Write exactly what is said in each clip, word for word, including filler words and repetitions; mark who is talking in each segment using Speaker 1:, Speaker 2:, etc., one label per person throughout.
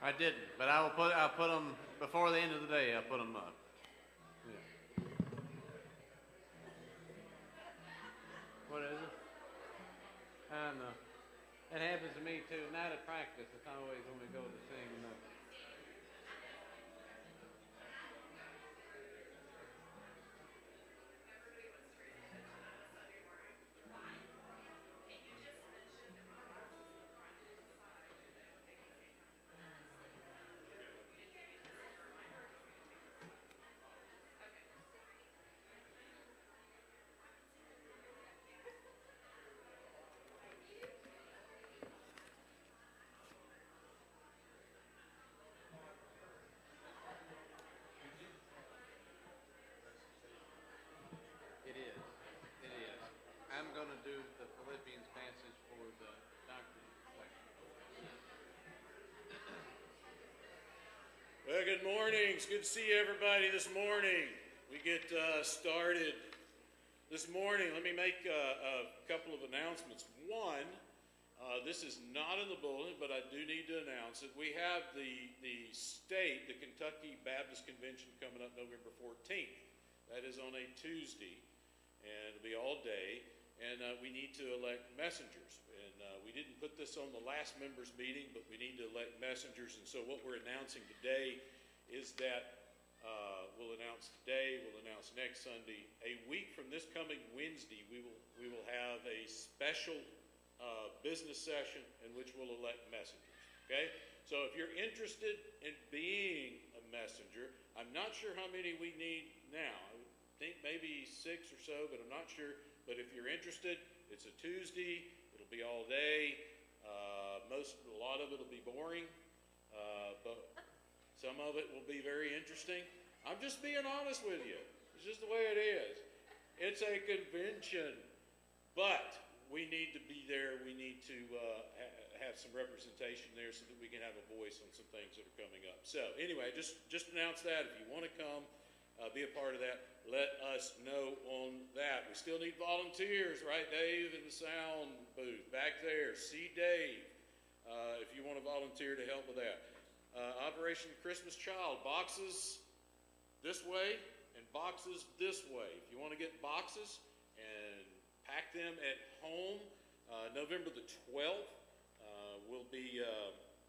Speaker 1: I didn't, but I will put, I'll put them, before the end of the day, I'll put them up. Yeah. What is it? I know. It happens to me too. Not at practice. It's always when we go to sing. And It is. It is. I'm going to do the Philippians passage for the doctrine section.
Speaker 2: Well, good morning. It's good to see everybody this morning. We get uh, started this morning. Let me make uh, a couple of announcements. One, uh, this is not in the bulletin, but I do need to announce it. We have the, the state, the Kentucky Baptist Convention coming up November fourteenth. That is on a Tuesday, and it'll be all day. And uh, we need to elect messengers. And uh, we didn't put this on the last members' meeting, but we need to elect messengers. And so what we're announcing today is that uh, we'll announce today, we'll announce next Sunday. A week from this coming Wednesday, we will we will have a special uh, business session in which we'll elect messengers. Okay? So if you're interested in being a messenger, I'm not sure how many we need now. I think maybe six or so, but I'm not sure. But if you're interested, it's a Tuesday. It'll be all day. Uh, most, a lot of it will be boring, uh, but some of it will be very interesting. I'm just being honest with you. It's just the way it is. It's a convention, but we need to be there. We need to uh, ha- have some representation there so that we can have a voice on some things that are coming up. So anyway, just just announce that. If you want to come, uh, be a part of that, let us know on that. We still need volunteers, right, Dave, in the sound booth back there. See Dave uh, if you want to volunteer to help with that. Uh, Operation Christmas Child, boxes this way and boxes this way. If you want to get boxes and pack them at home, uh, November the twelfth uh, will be, uh,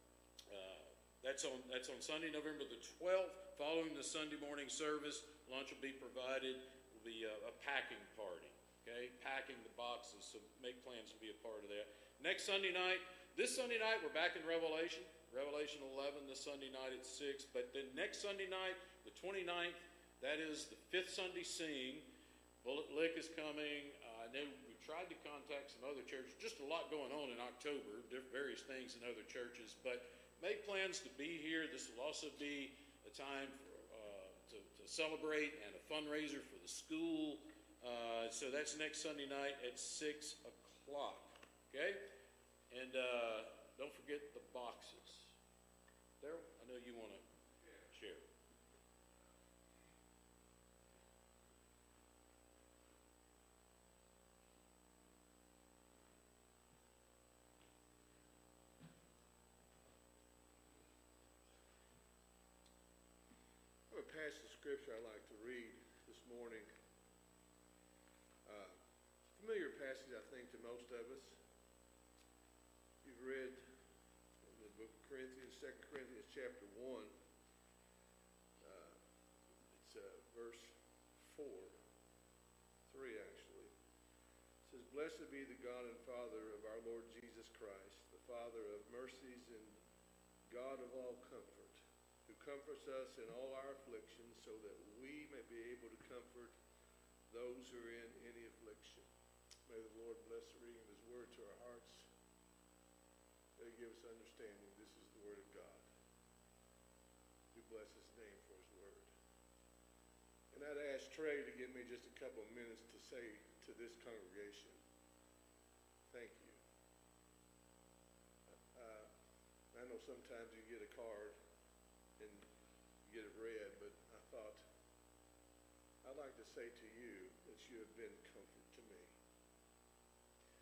Speaker 2: uh, that's on that's on Sunday, November the twelfth. Following the Sunday morning service, lunch will be provided. Will be a, a packing party, okay? Packing the boxes, so make plans to be a part of that. Next Sunday night, this Sunday night, we're back in Revelation. Revelation eleven this Sunday night at six. But then next Sunday night, the twenty-ninth, that is the fifth Sunday sing. Bullet Lick is coming. Uh, I know we tried to contact some other churches. Just a lot going on in October, various things in other churches. But make plans to be here. This will also be a time for, uh, to, to celebrate and a fundraiser for the school. Uh, so that's next Sunday night at six o'clock. Okay? And uh, don't forget the boxes. Daryl, I know you want to share.
Speaker 3: I have a passage of scripture I'd like to read this morning. Uh, familiar passage, I think, to most of us. You've read the book of Corinthians, Second Corinthians chapter one. Uh, it's uh, verse four, three actually. It says, "Blessed be the God and Father of our Lord Jesus Christ, the Father of mercies and God of all comfort, who comforts us in all our afflictions, so that we may be able to comfort those who are in any affliction." May the Lord bless the reading of his word to our hearts. May he give us understanding. This is the word of God. We bless his name for his word. And I'd ask Trey to give me just a couple of minutes to say to this congregation, thank you. Uh, I know sometimes you get a card and you get it read, but I thought I'd like to say to you that you have been comfort to me.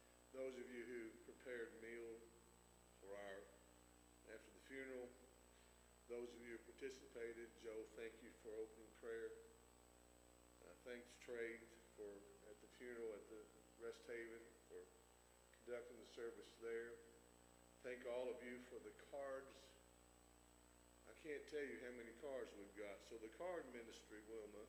Speaker 3: Those of you who prepared meal for our, after the funeral, those of you who participated, Joe, thank you for opening prayer. Uh, thanks, Trey, for at the funeral at the Rest Haven for conducting the service there. Thank all of you for the cards. I can't tell you how many cards we've got. So the card ministry, Wilma,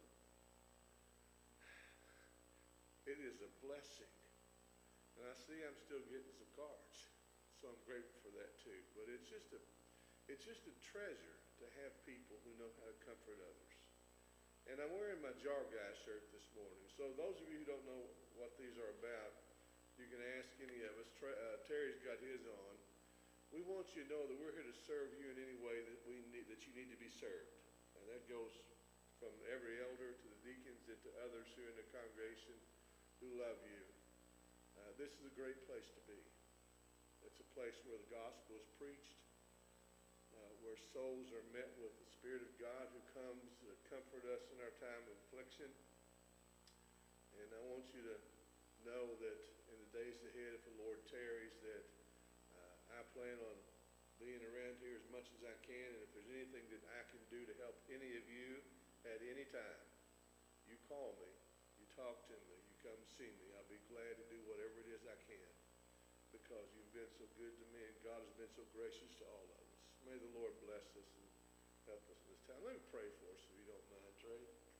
Speaker 3: it is a blessing. And I see I'm still getting some cards. So I'm grateful for that too. But it's just a it's just a treasure to have people who know how to comfort others. And I'm wearing my Jar Guy shirt this morning. So those of you who don't know what these are about, you can ask any of us. Tra- uh, Terry's got his on. We want you to know that we're here to serve you in any way that we need, that you need to be served. And that goes from every elder to the deacons and to others who are in the congregation who love you. Uh, this is a great place to be. It's a place where the gospel is preached, uh, where souls are met with the Spirit of God who comes to comfort us in our time of affliction. And I want you to know that in the days ahead, if the Lord tarries, that I plan on being around here as much as I can, and if there's anything that I can do to help any of you at any time, you call me, you talk to me, you come see me. I'll be glad to do whatever it is I can, because you've been so good to me, and God has been so gracious to all of us. May the Lord bless us and help us in this time. Let me pray for us, if you don't mind, Trey.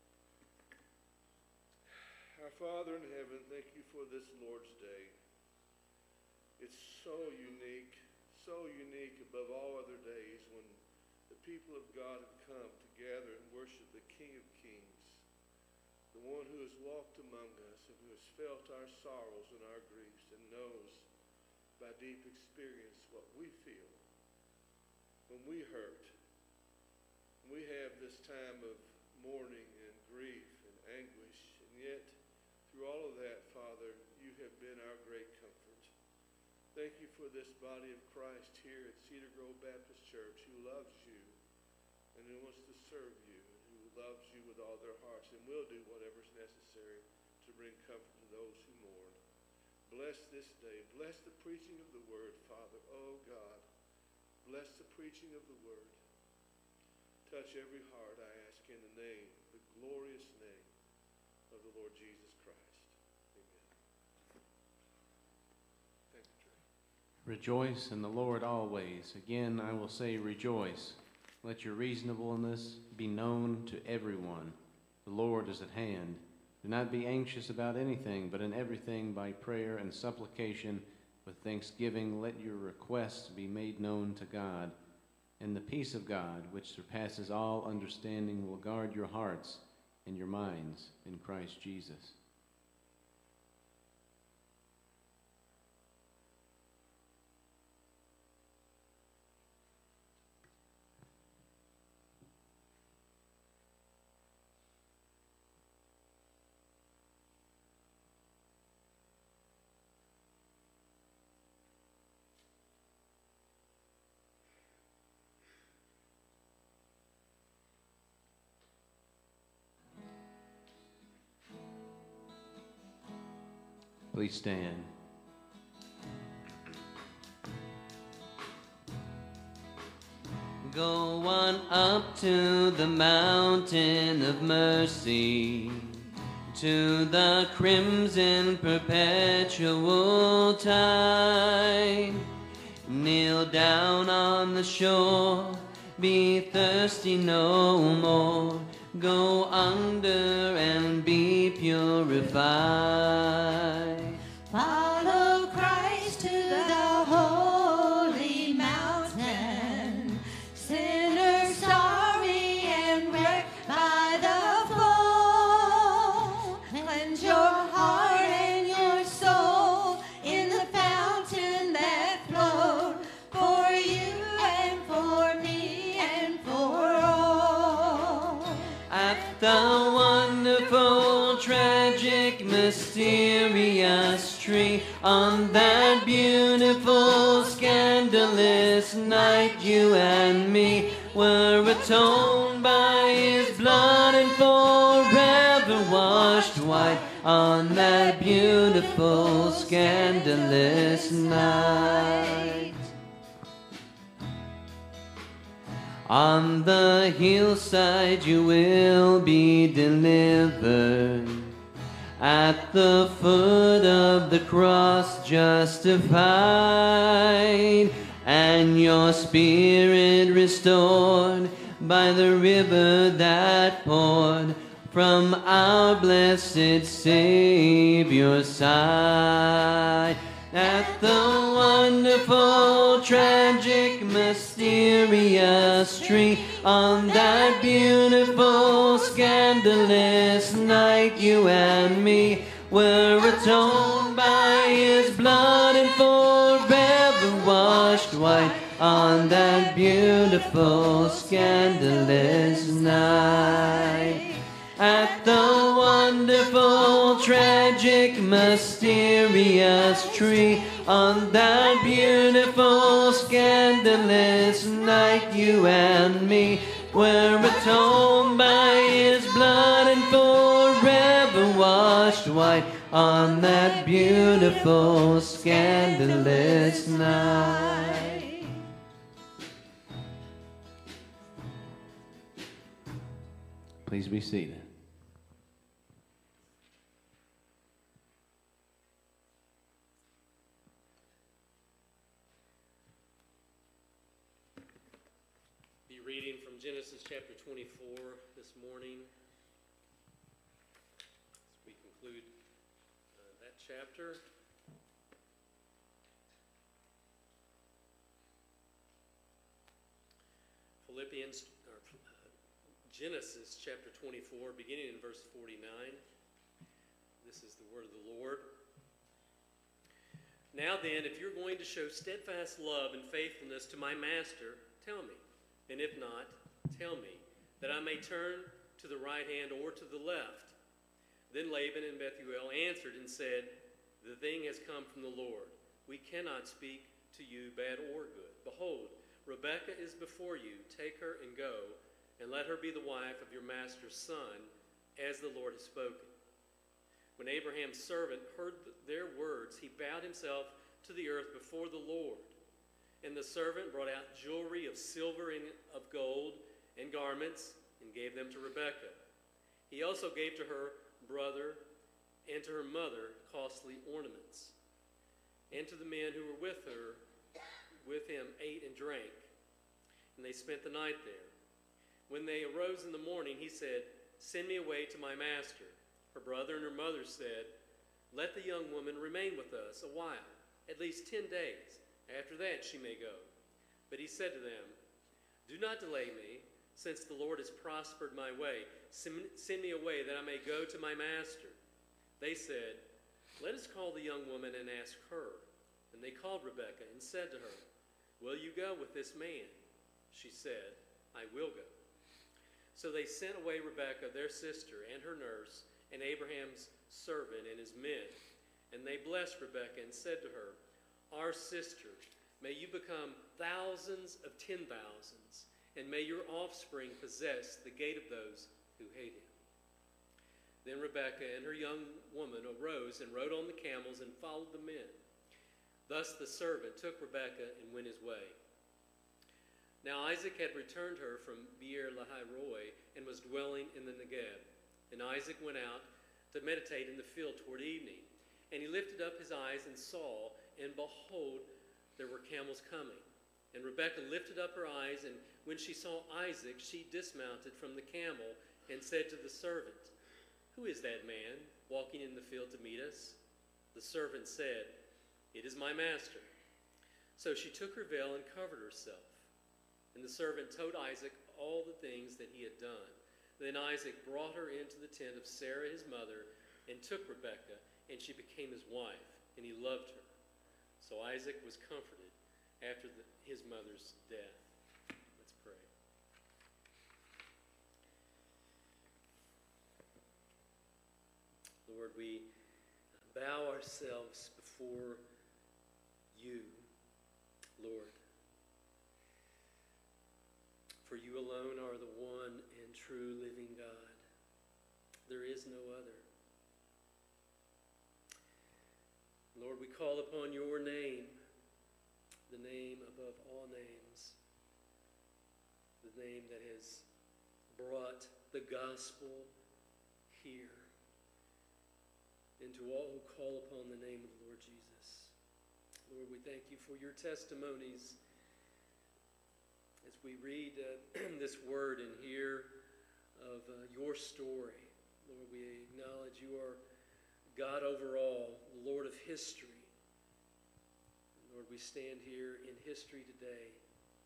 Speaker 3: Our Father in heaven, thank you for this Lord's Day. It's so unique, so unique above all other days when the people of God have come together and worship the King of Kings, the one who has walked among us and who has felt our sorrows and our griefs and knows by deep experience what we feel when we hurt. We have this time of mourning and grief and anguish, and yet through all of that, Father, you have been our great comfort. Thank you for this body of Christ here at Cedar Grove Baptist Church who loves you and who wants to serve you and who loves you with all their hearts and will do whatever is necessary to bring comfort to those who mourn. Bless this day. Bless the preaching of the word, Father. Oh, God. Bless the preaching of the word. Touch every heart, I ask, in the name, the glorious name of the Lord Jesus Christ.
Speaker 1: Rejoice in the Lord always. Again, I will say rejoice. Let your reasonableness be known to everyone. The Lord is at hand. Do not be anxious about anything, but in everything by prayer and supplication with thanksgiving let your requests be made known to God. And the peace of God, which surpasses all understanding, will guard your hearts and your minds in Christ Jesus. Please stand. Go on up to the mountain of mercy, to the crimson perpetual tide. Kneel down on the shore, be thirsty no more. Go under and be purified.
Speaker 4: Follow Christ to the holy mountain. Sinners sorry and wrecked by the flow. Cleanse your heart and your soul in the fountain that flowed for you and for me and for all.
Speaker 1: At the wonderful, tragic, mysterious tree, on that beautiful, scandalous night, you and me were atoned by his blood and forever washed white. On that beautiful, scandalous night, On the hillside you will be delivered. At the foot of the cross justified, and your spirit restored by the river that poured from our blessed Savior's side. At the wonderful, tragic, mysterious tree, on that beautiful, scandalous night, you and me were atoned by His blood and forever washed white. On that beautiful, scandalous night. At the wonderful, tragic, mysterious tree, on that beautiful, scandalous night, you and me were atoned by His blood and forever washed white. On that beautiful, scandalous night. Please be seated.
Speaker 5: Be reading from Genesis chapter twenty-four this morning as we conclude uh, that chapter. Philippians, or uh, Genesis chapter twenty-four, beginning in verse forty-nine. This is the word of the Lord. Now then, if you're going to show steadfast love and faithfulness to my master, tell me. And if not, tell me, that I may turn to the right hand or to the left. Then Laban and Bethuel answered and said, the thing has come from the Lord. We cannot speak to you bad or good. Behold, Rebekah is before you. Take her and go, and let her be the wife of your master's son, as the Lord has spoken. When Abraham's servant heard their words, he bowed himself to the earth before the Lord. And the servant brought out jewelry of silver and of gold and garments and gave them to Rebekah. He also gave to her brother and to her mother costly ornaments. And to the men who were with her, with him, ate and drank. And they spent the night there. When they arose in the morning, he said, send me away to my master. Her brother and her mother said, let the young woman remain with us a while, at least ten days. After that she may go. But he said to them, do not delay me, since the Lord has prospered my way. Send me away that I may go to my master. They said, let us call the young woman and ask her. And they called Rebekah and said to her, will you go with this man? She said, I will go. So they sent away Rebekah, their sister, and her nurse, and Abraham's servant and his men. And they blessed Rebekah and said to her, our sister, may you become thousands of ten thousands, and may your offspring possess the gate of those who hate him. Then Rebekah and her young woman arose and rode on the camels and followed the men. Thus the servant took Rebekah and went his way. Now Isaac had returned her from Beer-lahai-roi and was dwelling in the Negeb. And Isaac went out to meditate in the field toward evening. And he lifted up his eyes and saw, and behold, there were camels coming. And Rebekah lifted up her eyes, and when she saw Isaac, she dismounted from the camel and said to the servant, who is that man walking in the field to meet us? The servant said, it is my master. So she took her veil and covered herself. And the servant told Isaac all the things that he had done. Then Isaac brought her into the tent of Sarah his mother and took Rebekah, and she became his wife, and he loved her. So Isaac was comforted after the, his mother's death. Let's pray. Lord, we bow ourselves before you, Lord. For you alone are the one and true living God. There is no other. Lord, we call upon your name, the name above all names, the the name that has brought the gospel here, and to all who call upon the name of the Lord Jesus. Lord, we thank you for your testimonies as we read uh, this word and hear of uh, your story. Lord, we acknowledge you are God over all, the Lord of history. Lord, we stand here in history today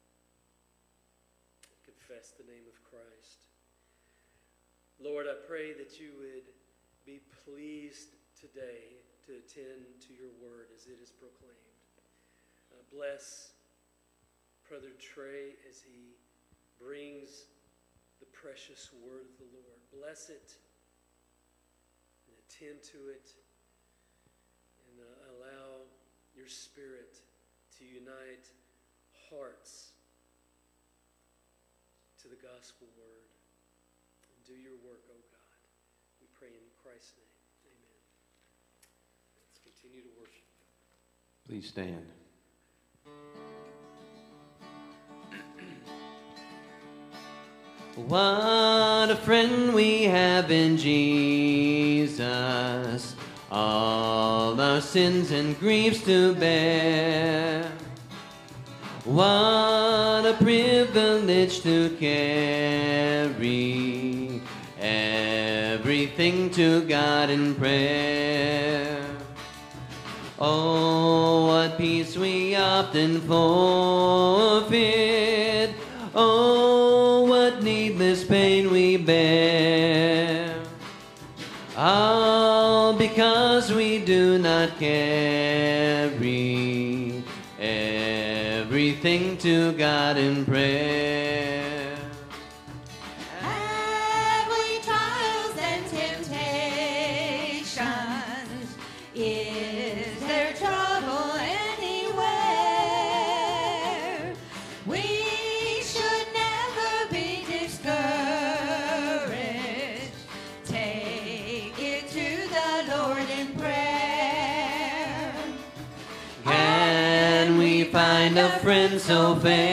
Speaker 5: and confess the name of Christ. Lord, I pray that you would be pleased today to attend to your word as it is proclaimed. Uh, bless Brother Trey as he brings the precious word of the Lord. Bless it and attend to it, and uh, allow your Spirit to unite hearts to the gospel word. And do your work, O God. We pray in Christ's name. Amen. Let's continue to worship.
Speaker 1: Please stand. What a friend we have in Jesus, all our sins and griefs to bear. What a privilege to carry everything to God in prayer. Oh, what peace we often forfeit. Oh, what needless pain we bear. All because we do not carry everything to God in prayer.
Speaker 4: Have we trials and temptations? Is there trouble anywhere? We should never be discouraged. Take it to the Lord in prayer.
Speaker 1: Can we find a friend so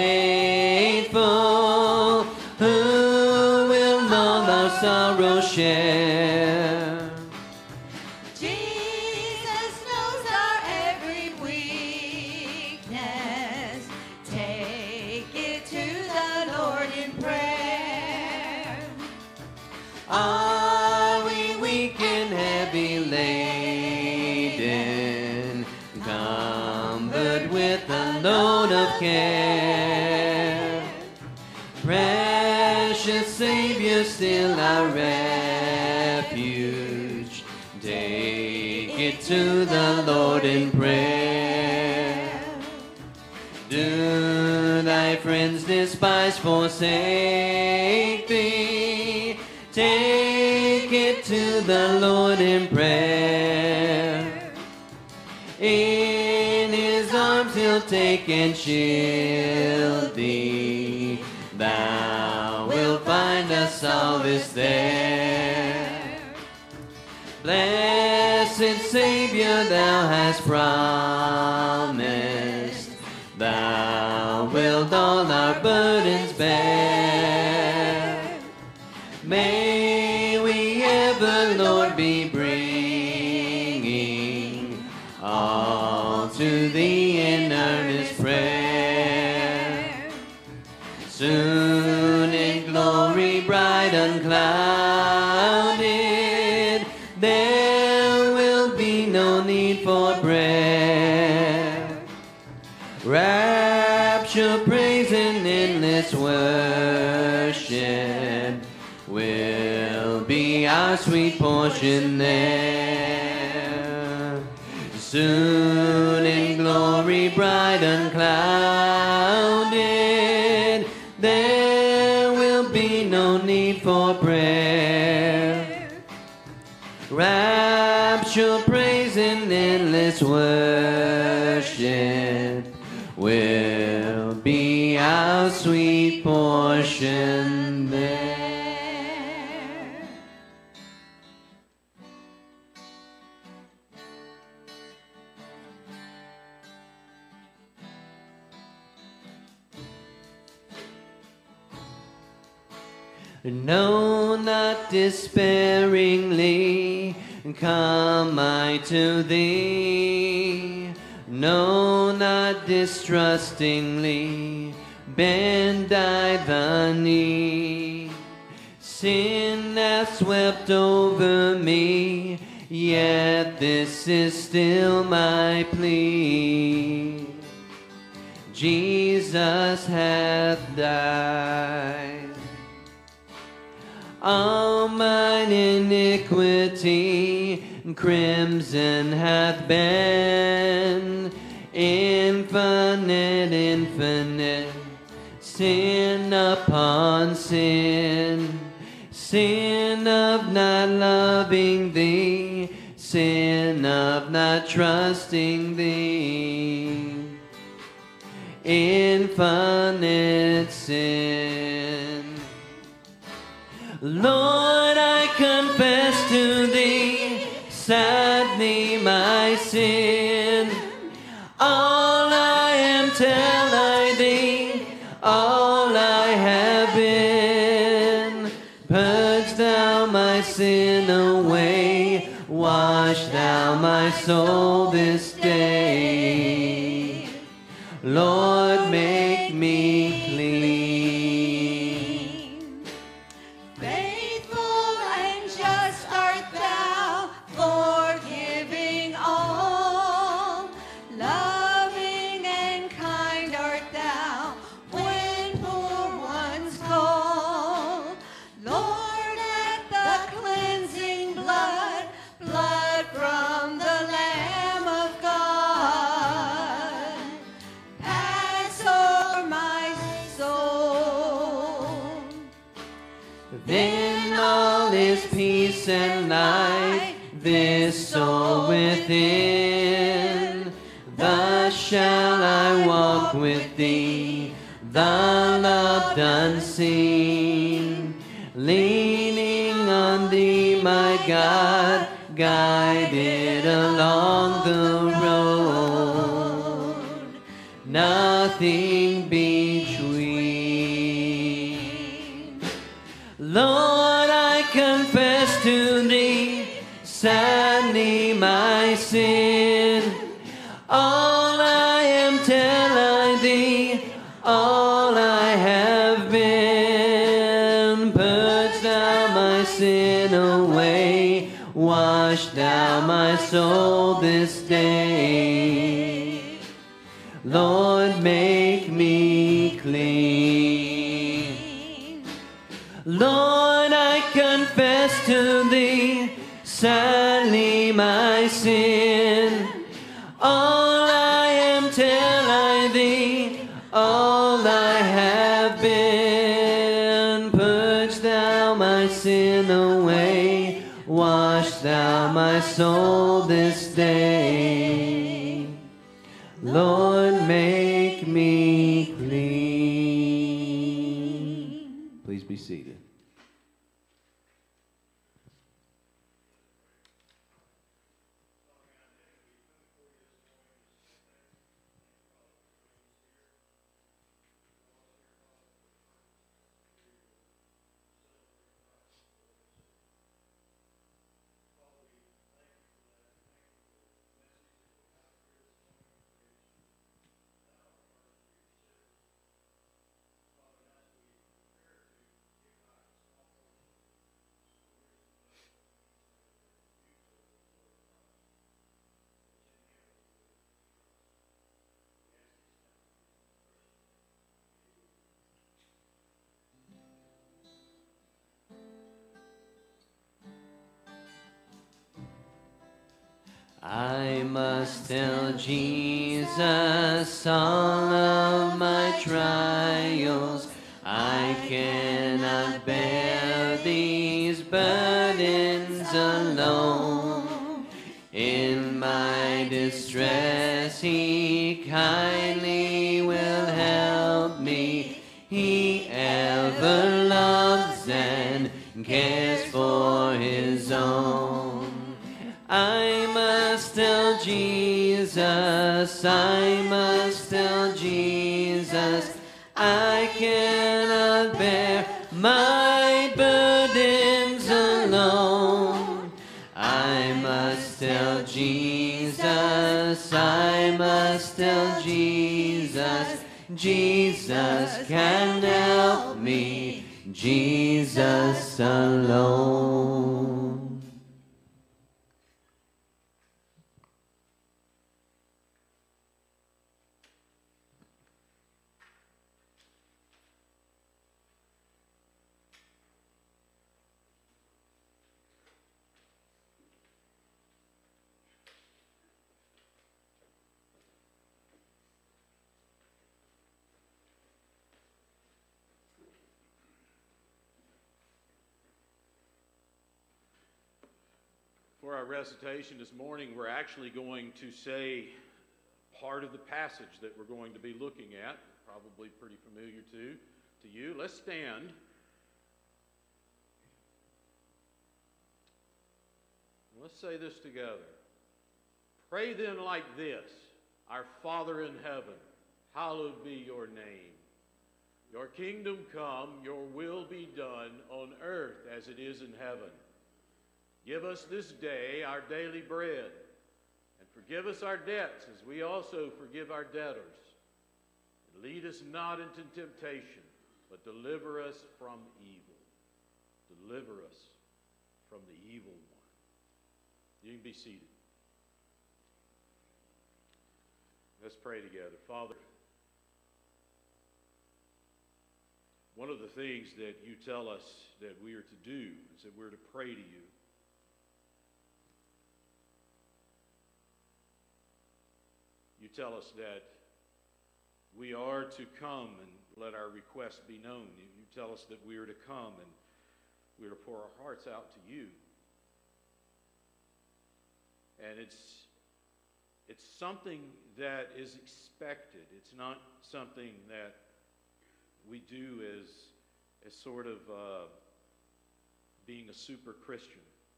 Speaker 1: faithful who will all our sorrow share?
Speaker 4: Jesus knows our every weakness. Take it to the Lord in prayer.
Speaker 1: Are we weak and heavy laden, cumbered with a load of care? Precious Savior, still our refuge. Take it to the Lord in prayer. Do thy friends despise, forsake thee? Take it to the Lord in prayer. In his arms he'll take and shield thee. Thou wilt find a solace there. Blessed Savior, thou hast promised, thou wilt all our burdens bear. May we ever, Lord, be bringing all to thee in earnest prayer. Soon in glory bright unclouded, there will be no need for prayer. Rapture, praise, and endless worship will be our sweet portion there. Soon in glory bright unclouded, there will be no need for prayer. Rapture, praise, and endless worship will be our sweet portion there.
Speaker 6: No, not despairingly come I to thee. No, not distrustingly bend I the knee. Sin hath swept over me, yet this is still my plea. Jesus hath died. All mine iniquity crimson hath been, infinite, infinite, sin upon sin, sin of not loving thee, sin of not trusting thee, infinite sin. Lord, I confess to thee, sadly my sin. All I am tell I thee, all I have been. Purge thou my sin away, wash thou my soul this day. Lord, make me clean.
Speaker 4: Faithful and just art thou, forgiving all. Loving and kind art thou, when poor ones call. Lord, at the cleansing blood, blood from the Lamb of God, pass o'er my soul.
Speaker 6: Then all is peace and light, this soul within. Thus shall I walk with thee, the loved unseen. Leaning on thee, my God, guided along the road, nothing between. Lord, I confess to thee, sadly my sin. All I am tell I thee, all I have been. Purge thou my sin away, wash thou my soul this day. Lord, make me clean. Lord, I confess to thee, sadly my sin. All I am tell I thee, all I have been. Purge thou my sin away, wash thou my soul this day. Lord, make me clean. Please be seated. I must tell Jesus all of my trials. I cannot bear these burdens alone. In my distress, He kindly will help me. He ever loves and cares for His own. I must tell Jesus, I must tell Jesus, I cannot bear my burden tell Jesus, I must tell Jesus, Jesus can help me, Jesus alone.
Speaker 2: For our recitation this morning, we're actually going to say part of the passage that we're going to be looking at, probably pretty familiar to, to you. Let's stand. Let's say this together. Pray then like this: Our Father in heaven, hallowed be your name. Your kingdom come, your will be done on earth as it is in heaven. Give us this day our daily bread, and forgive us our debts as we also forgive our debtors. And lead us not into temptation, but deliver us from evil. Deliver us from the evil one. You can be seated. Let's pray together. Father, one of the things that you tell us that we are to do is that we're to pray to you. You tell us that we are to come and let our requests be known. You, you tell us that we are to come and we are to pour our hearts out to you. And it's, it's something that is expected. It's not something that we do as, as sort of uh, being a super Christian.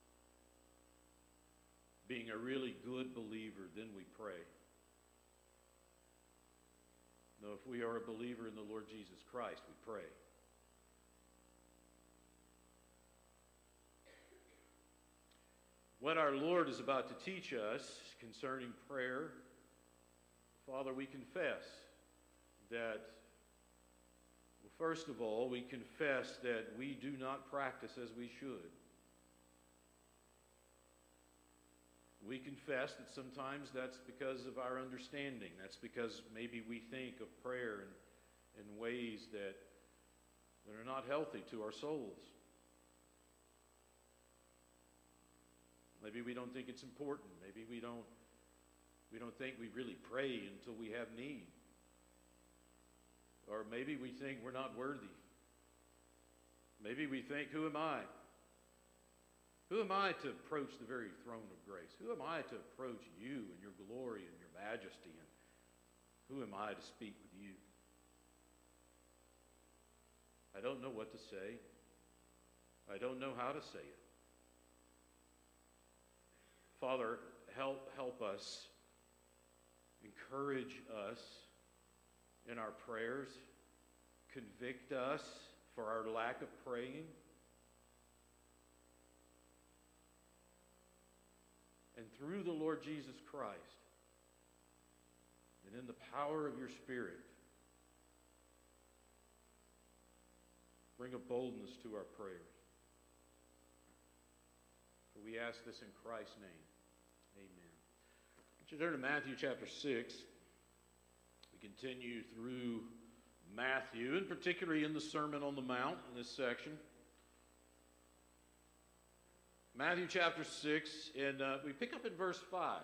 Speaker 2: Being a really good believer, then we pray. No, if we are a believer in the Lord Jesus Christ, we pray. What our Lord is about to teach us concerning prayer, Father, we confess that, well, first of all, we confess that we do not practice as we should. We confess that sometimes that's because of our understanding. That's because maybe we think of prayer in, in ways that, that are not healthy to our souls. Maybe we don't think it's important. Maybe we don't, we don't think we really pray until we have need. Or maybe we think we're not worthy. Maybe we think, who am I? Who am I to approach the very throne of grace? Who am I to approach you and your glory and your majesty? And who am I to speak with you? I don't know what to say. I don't know how to say it. Father, help, help us, encourage us in our prayers, convict us for our lack of praying. And through the Lord Jesus Christ, and in the power of your Spirit, bring a boldness to our prayers. For we ask this in Christ's name. Amen. Would you turn to Matthew chapter six? We continue through Matthew, and particularly in the Sermon on the Mount in this section. Matthew chapter six, and uh, we pick up in verse five.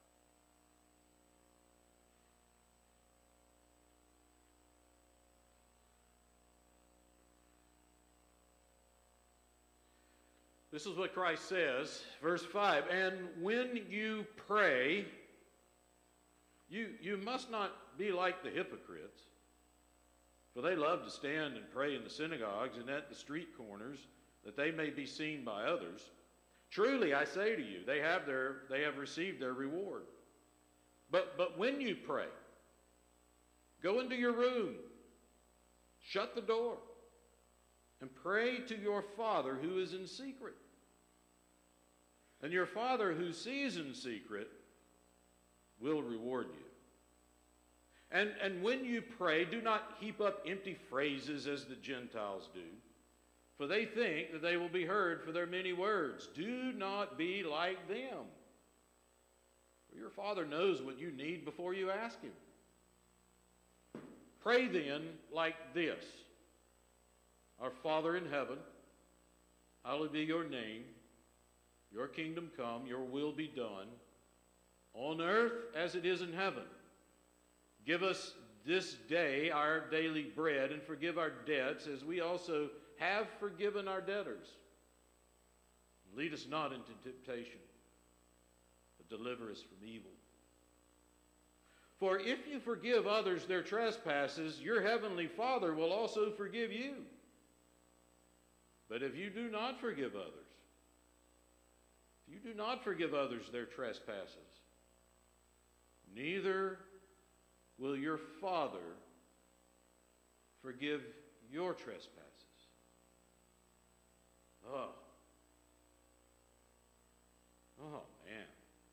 Speaker 2: This is what Christ says, verse five, and when you pray, you, you must not be like the hypocrites, for they love to stand and pray in the synagogues and at the street corners, that they may be seen by others. Truly, I say to you, they have their they have received their reward. But but when you pray, go into your room, shut the door, and pray to your Father who is in secret.
Speaker 7: And your Father who sees in secret will reward you. And, and when you pray, do not heap up empty phrases as the Gentiles do, for they think that they will be heard for their many words. Do not be like them. For your Father knows what you need before you ask Him. Pray then like this: Our Father in heaven, hallowed be your name. Your kingdom come, your will be done, on earth as it is in heaven. Give us this day our daily bread, and forgive our debts as we also have forgiven our debtors. Lead us not into temptation, but deliver us from evil. For if you forgive others their trespasses, your heavenly Father will also forgive you. But if you do not forgive others, if you do not forgive others their trespasses, neither will your Father forgive your trespasses. Oh. Oh, man.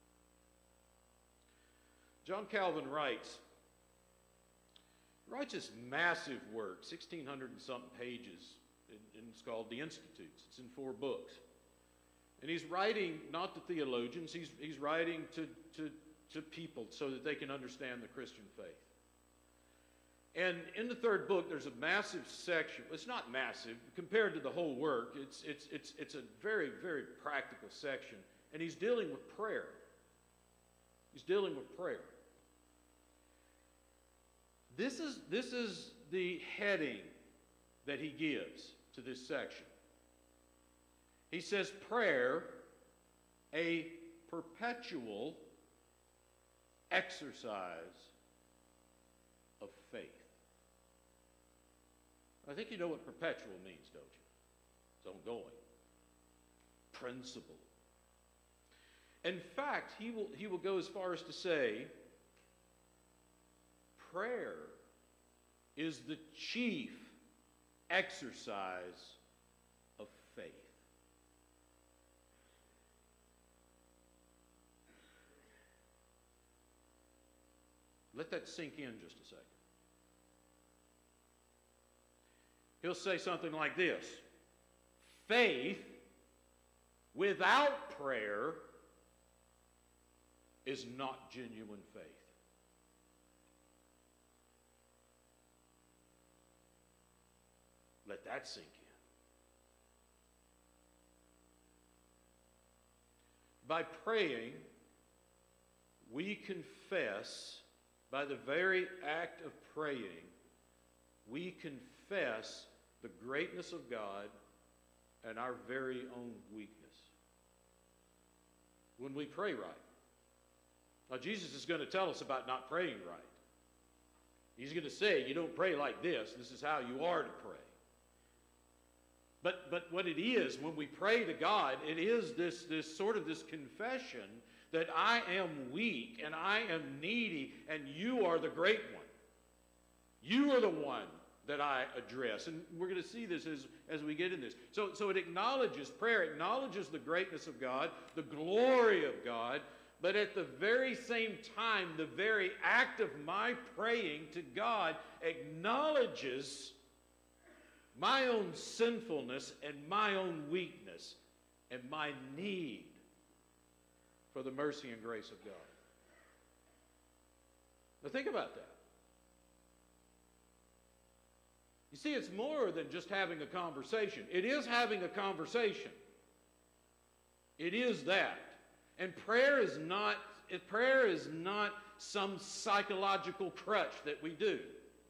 Speaker 7: John Calvin writes, writes this massive work, sixteen hundred and something pages, and it's called The Institutes. It's in four books. And he's writing not to theologians, he's, he's writing to, to, to people so that they can understand the Christian faith. And in the third book, there's a massive section. It's not massive compared to the whole work. It's, it's, it's, it's a very, very practical section. And he's dealing with prayer. He's dealing with prayer. This is, this is the heading that he gives to this section. He says, prayer, a perpetual exercise of faith. I think you know what perpetual means, don't you? It's ongoing. Principle. In fact, he will, he will go as far as to say, prayer is the chief exercise of faith. Let that sink in just a second. He'll say something like this: faith without prayer is not genuine faith. Let that sink in. By praying, we confess, by the very act of praying, we confess the greatness of God and our very own weakness. When we pray right. Now, Jesus is going to tell us about not praying right. He's going to say, you don't pray like this. This is how you are to pray. But, but what it is, when we pray to God, it is this, this sort of this confession that I am weak and I am needy and you are the great one. You are the one that I address. And we're going to see this as, as we get in this. So, so it acknowledges, prayer acknowledges the greatness of God, the glory of God, but at the very same time, the very act of my praying to God acknowledges my own sinfulness and my own weakness and my need for the mercy and grace of God. Now think about that. You see, it's more than just having a conversation. It is having a conversation. It is that. And prayer is not, prayer is not some psychological crutch that we do.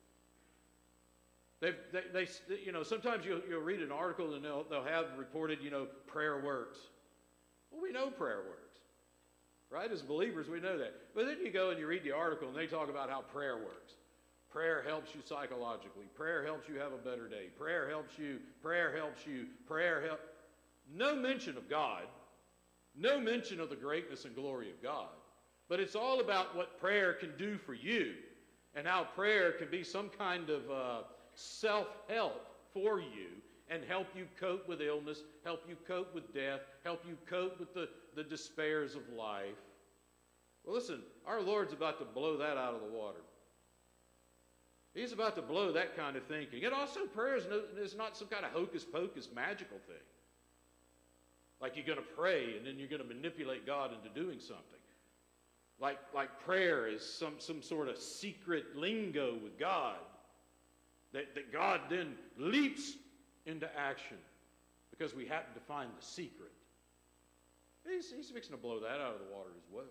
Speaker 7: They, they, they, you know, sometimes you'll, you'll read an article and they'll, they'll have reported, you know, prayer works. Well, we know prayer works, right? As believers, we know that. But then you go and you read the article and they talk about how prayer works. Prayer helps you psychologically. Prayer helps you have a better day. Prayer helps you. Prayer helps you. Prayer help. No mention of God. No mention of the greatness and glory of God. But it's all about what prayer can do for you and how prayer can be some kind of uh, self-help for you and help you cope with illness, help you cope with death, help you cope with the, the despairs of life. Well, listen, our Lord's about to blow that out of the water. He's about to blow that kind of thinking. And also, prayer is, no, is not some kind of hocus-pocus magical thing. Like you're going to pray and then you're going to manipulate God into doing something. Like, like prayer is some, some sort of secret lingo with God that, that God then leaps into action because we happen to find the secret. He's, he's fixing to blow that out of the water as well.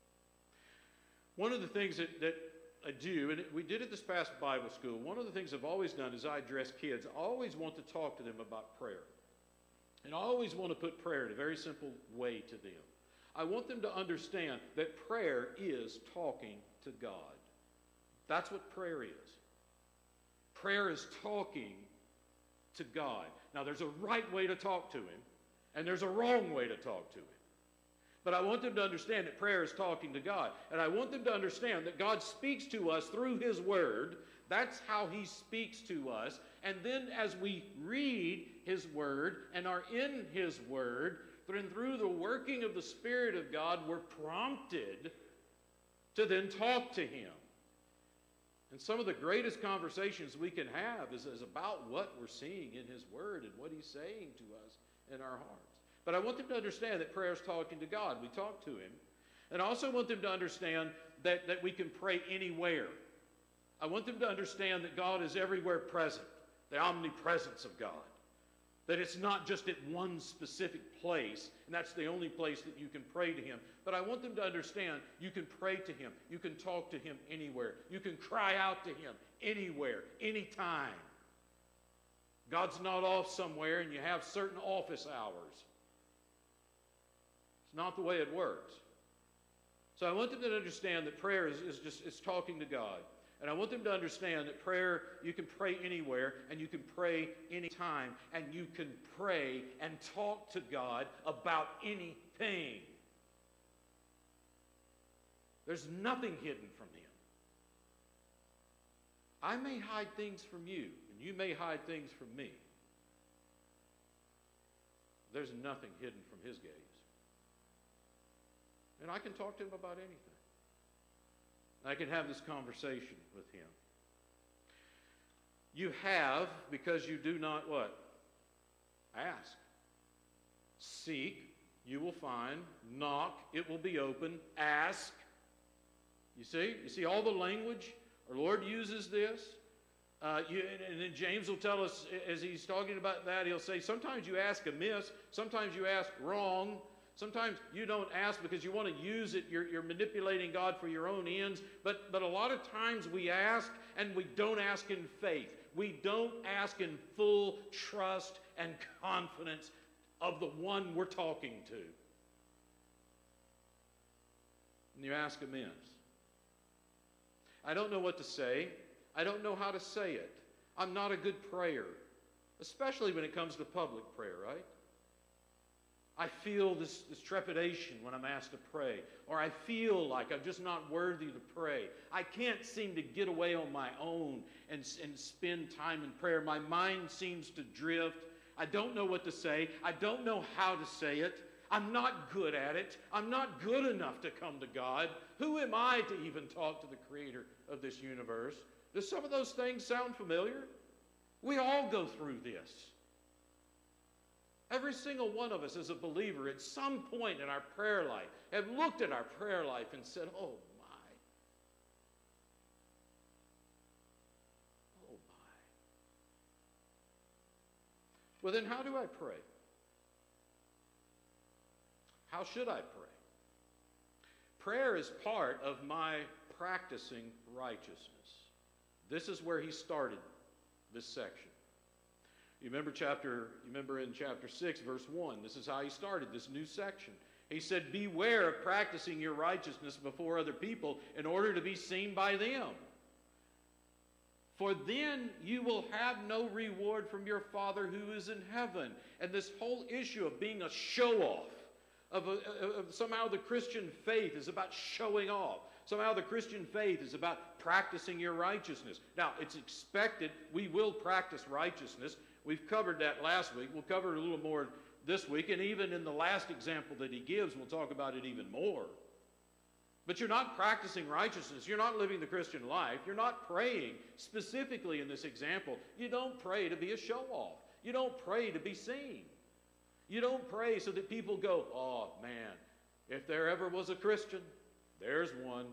Speaker 7: One of the things that, that I do, and we did it this past Bible school, one of the things I've always done is I address kids. I always want to talk to them about prayer. And I always want to put prayer in a very simple way to them. I want them to understand that prayer is talking to God. That's what prayer is. Prayer is talking to God. Now, there's a right way to talk to Him, and there's a wrong way to talk to Him. But I want them to understand that prayer is talking to God. And I want them to understand that God speaks to us through His Word. That's how He speaks to us. And then as we read His Word and are in His Word, then through the working of the Spirit of God, we're prompted to then talk to Him. And some of the greatest conversations we can have is, is about what we're seeing in His Word and what He's saying to us in our hearts. But I want them to understand that prayer is talking to God. We talk to Him. And I also want them to understand that, that we can pray anywhere. I want them to understand that God is everywhere present, the omnipresence of God. That it's not just at one specific place, and that's the only place that you can pray to Him. But I want them to understand you can pray to Him. You can talk to Him anywhere. You can cry out to Him anywhere, anytime. God's not off somewhere and you have certain office hours. It's not the way it works. So I want them to understand that prayer is, is just it's talking to God. And I want them to understand that prayer, you can pray anywhere, and you can pray anytime, and you can pray and talk to God about anything. There's nothing hidden from Him. I may hide things from you, and you may hide things from me. There's nothing hidden from His gaze. And I can talk to Him about anything. I can have this conversation with Him. You have because you do not what? Ask. Seek, you will find. Knock, it will be open. Ask. You see? You see all the language? Our Lord uses this. Uh, you, and then James will tell us, as he's talking about that, he'll say, sometimes you ask amiss, sometimes you ask wrong. Sometimes you don't ask because you want to use it. You're, you're manipulating God for your own ends. But, but a lot of times we ask, and we don't ask in faith. We don't ask in full trust and confidence of the one we're talking to. And you ask amiss. I don't know what to say. I don't know how to say it. I'm not a good prayer, especially when it comes to public prayer, right? I feel this, this trepidation when I'm asked to pray, or I feel like I'm just not worthy to pray. I can't seem to get away on my own and, and spend time in prayer. My mind seems to drift. I don't know what to say. I don't know how to say it. I'm not good at it. I'm not good enough to come to God. Who am I to even talk to the Creator of this universe? Does some of those things sound familiar? We all go through this. Every single one of us as a believer at some point in our prayer life have looked at our prayer life and said, oh my. Oh my. Well then how do I pray? How should I pray? Prayer is part of my practicing righteousness. This is where he started this section. You remember chapter, you remember in chapter six, verse one, this is how he started this new section. He said, beware of practicing your righteousness before other people in order to be seen by them. For then you will have no reward from your Father who is in heaven. And this whole issue of being a show-off, of, a, of somehow the Christian faith is about showing off. Somehow the Christian faith is about practicing your righteousness. Now, it's expected we will practice righteousness. We've covered that last week. We'll cover it a little more this week. And even in the last example that he gives, we'll talk about it even more. But you're not practicing righteousness. You're not living the Christian life. You're not praying specifically in this example. You don't pray to be a show-off. You don't pray to be seen. You don't pray so that people go, oh, man, if there ever was a Christian, there's one.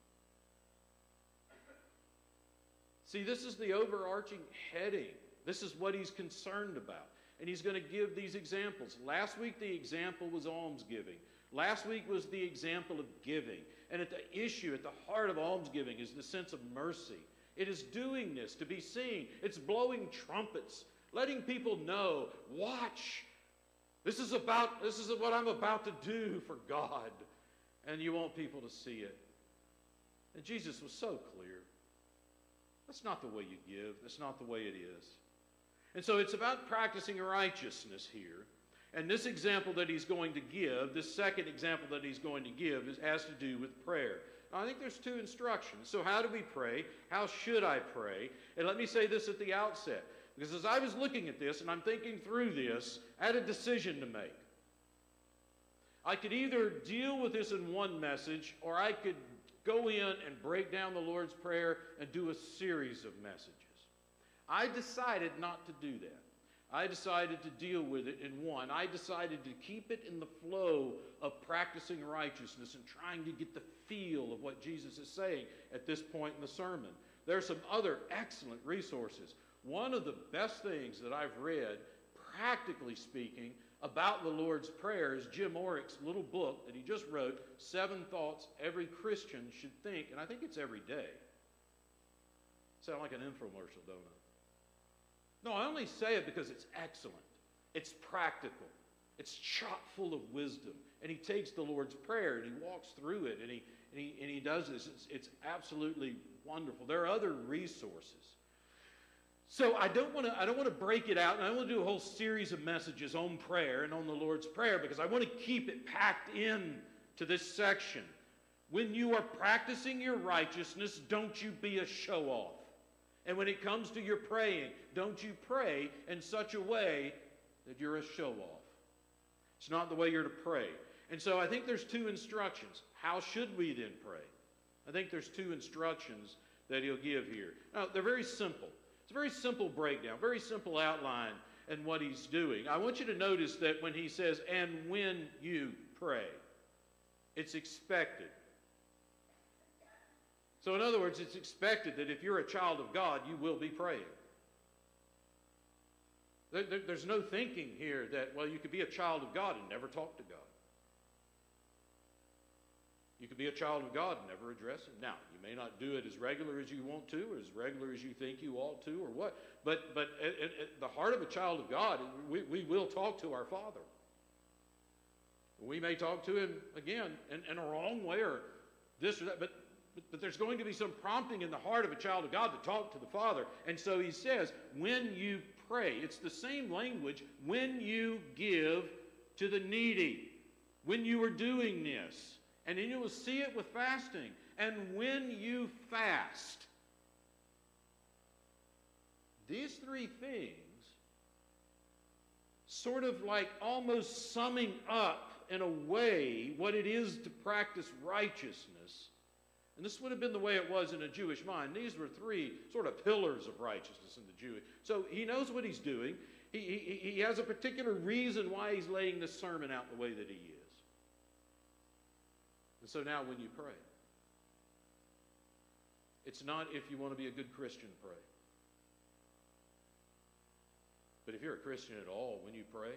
Speaker 7: See, this is the overarching heading. This is what he's concerned about. And he's going to give these examples. Last week, the example was almsgiving. Last week was the example of giving. And at the issue, at the heart of almsgiving is the sense of mercy. It is doing this to be seen. It's blowing trumpets, letting people know, watch. This is about, this is what I'm about to do for God. And you want people to see it. And Jesus was so clear. That's not the way you give. That's not the way it is. And so it's about practicing righteousness here. And this example that he's going to give, this second example that he's going to give, is, has to do with prayer. Now, I think there's two instructions. So how do we pray? How should I pray? And let me say this at the outset. Because as I was looking at this and I'm thinking through this, I had a decision to make. I could either deal with this in one message, or I could go in and break down the Lord's Prayer and do a series of messages. I decided not to do that. I decided to deal with it in one. I decided to keep it in the flow of practicing righteousness and trying to get the feel of what Jesus is saying at this point in the sermon. There are some other excellent resources. One of the best things that I've read, practically speaking, about the Lord's Prayer is Jim Orrick's little book that he just wrote, Seven Thoughts Every Christian Should Think, and I think it's every day. Sound like an infomercial, don't I? No, I only say it because it's excellent. It's practical. It's chock full of wisdom. And he takes the Lord's Prayer and he walks through it and he, and he, and he does this. It's, it's absolutely wonderful. There are other resources. So I don't want to I don't want to break it out, and I want to do a whole series of messages on prayer and on the Lord's Prayer because I want to keep it packed in to this section. When you are practicing your righteousness, don't you be a show-off. And when it comes to your praying, don't you pray in such a way that you're a show-off. It's not the way you're to pray. And so I think there's two instructions. How should we then pray? I think there's two instructions that he'll give here. Now, they're very simple. It's a very simple breakdown, very simple outline in what he's doing. I want you to notice that when he says, and when you pray, it's expected. So in other words, it's expected that if you're a child of God, you will be praying. There, there, there's no thinking here that, well, you could be a child of God and never talk to God. You could be a child of God and never address Him. Now, you may not do it as regular as you want to, or as regular as you think you ought to, or what. But but at, at, at the heart of a child of God, we, we will talk to our Father. We may talk to Him, again, in, in a wrong way, or this or that, but, but, but there's going to be some prompting in the heart of a child of God to talk to the Father. And so he says, when you pray, it's the same language, when you give to the needy, when you are doing this. And then you will see it with fasting. And when you fast, these three things, sort of like almost summing up in a way what it is to practice righteousness. And this would have been the way it was in a Jewish mind. These were three sort of pillars of righteousness in the Jewish. So he knows what he's doing. He, he, he has a particular reason why he's laying this sermon out the way that he is. And so now when you pray, it's not if you want to be a good Christian, pray. But if you're a Christian at all, when you pray.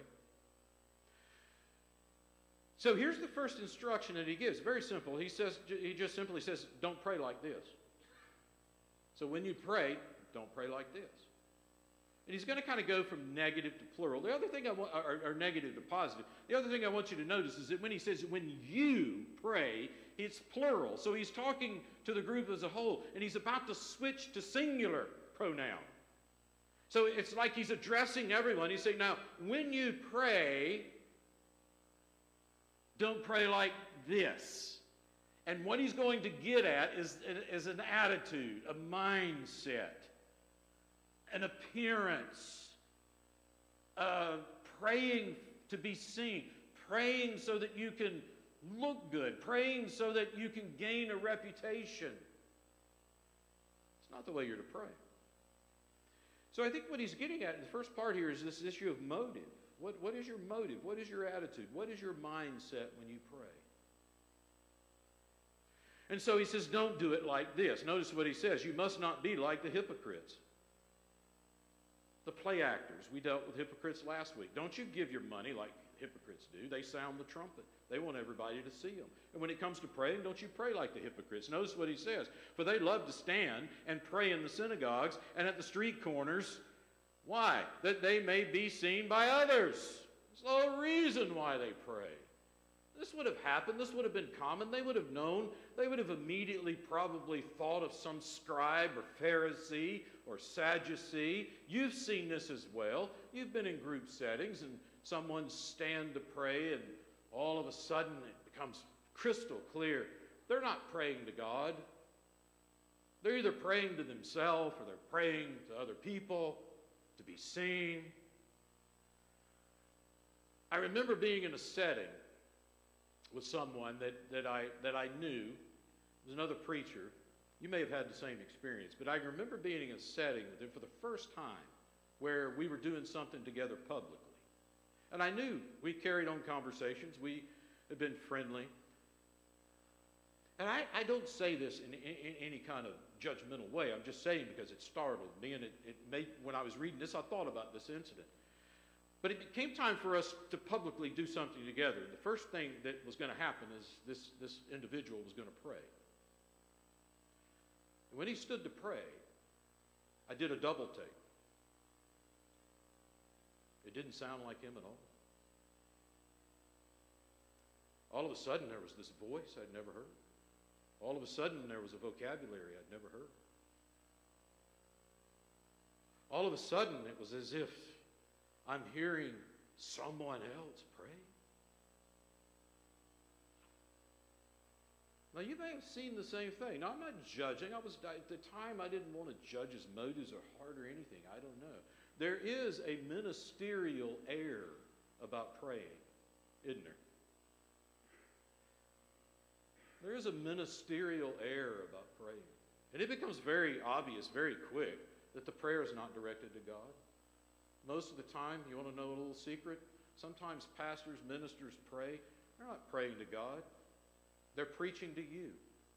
Speaker 7: So here's the first instruction that he gives. Very simple. He says, he just simply says, don't pray like this. So when you pray, don't pray like this. And he's going to kind of go from negative to plural. The other thing I want, or, or negative to positive. The other thing I want you to notice is that when he says, when you pray, it's plural. So he's talking to the group as a whole, and he's about to switch to singular pronoun. So it's like he's addressing everyone. He's saying, now, when you pray, don't pray like this. And what he's going to get at is, is an attitude, a mindset, an appearance. uh, praying to be seen, praying so that you can look good, praying so that you can gain a reputation. It's not the way you're to pray. So I think what he's getting at in the first part here is this issue of motive. What, what is your motive? What is your attitude? What is your mindset when you pray? And so he says, don't do it like this. Notice what he says. You must not be like the hypocrites. The play actors. We dealt with hypocrites last week. Don't you give your money like hypocrites do. They sound the trumpet. They want everybody to see them. And when it comes to praying, don't you pray like the hypocrites. Notice what he says. For they love to stand and pray in the synagogues and at the street corners. Why? That they may be seen by others. There's no reason why they pray. This would have happened. This would have been common. They would have known. They would have immediately probably thought of some scribe or Pharisee or Sadducee. You've seen this as well. You've been in group settings and someone stand to pray and all of a sudden it becomes crystal clear. They're not praying to God. They're either praying to themselves or they're praying to other people to be seen. I remember being in a setting with someone that, that, I, that I knew. It was another preacher. You may have had the same experience, but I remember being in a setting with him for the first time where we were doing something together publicly. And I knew we carried on conversations. We had been friendly. And I, I don't say this in, in, in any kind of judgmental way. I'm just saying because it startled me, and it, it made, when I was reading this, I thought about this incident. But it came time for us to publicly do something together. The first thing that was going to happen is this, this individual was going to pray. And when he stood to pray, I did a double take. It didn't sound like him at all. All of a sudden, there was this voice I'd never heard. All of a sudden, there was a vocabulary I'd never heard. All of a sudden, it was as if I'm hearing someone else pray. Now, you may have seen the same thing. Now, I'm not judging. I was, at the time, I didn't want to judge his motives or heart or anything. I don't know. There is a ministerial air about praying, isn't there? There is a ministerial air about praying. And it becomes very obvious, very quick, that the prayer is not directed to God. Most of the time, you want to know a little secret? Sometimes pastors, ministers pray. They're not praying to God. They're preaching to you.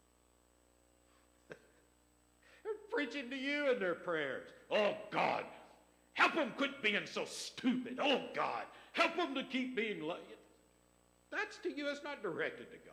Speaker 7: They're preaching to you in their prayers. Oh, God, help them quit being so stupid. Oh, God, help them to keep being like. That's to you. That's not directed to God.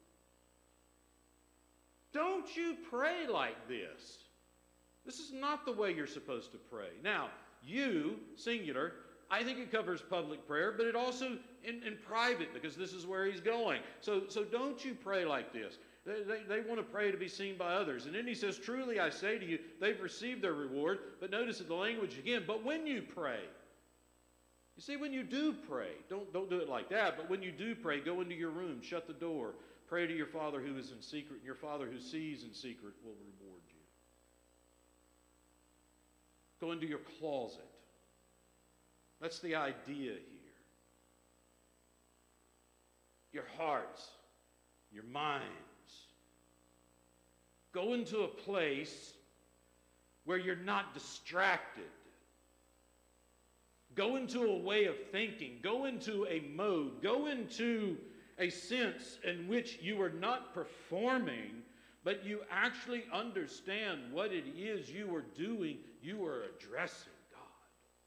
Speaker 7: Don't you pray like this. This is not the way you're supposed to pray. Now, you, singular, I think it covers public prayer, but it also in, in private, because this is where he's going. So, so don't you pray like this. They, they, they want to pray to be seen by others. And then he says, truly I say to you, they've received their reward. But notice the language again, but when you pray. You see, when you do pray, don't, don't do it like that, but when you do pray, go into your room, shut the door, pray to your Father who is in secret, and your Father who sees in secret will reward you. Go into your closet. That's the idea here. Your hearts, your minds. Go into a place where you're not distracted. Go into a way of thinking. Go into a mode. Go into a sense in which you are not performing, but you actually understand what it is you are doing. You are addressing God.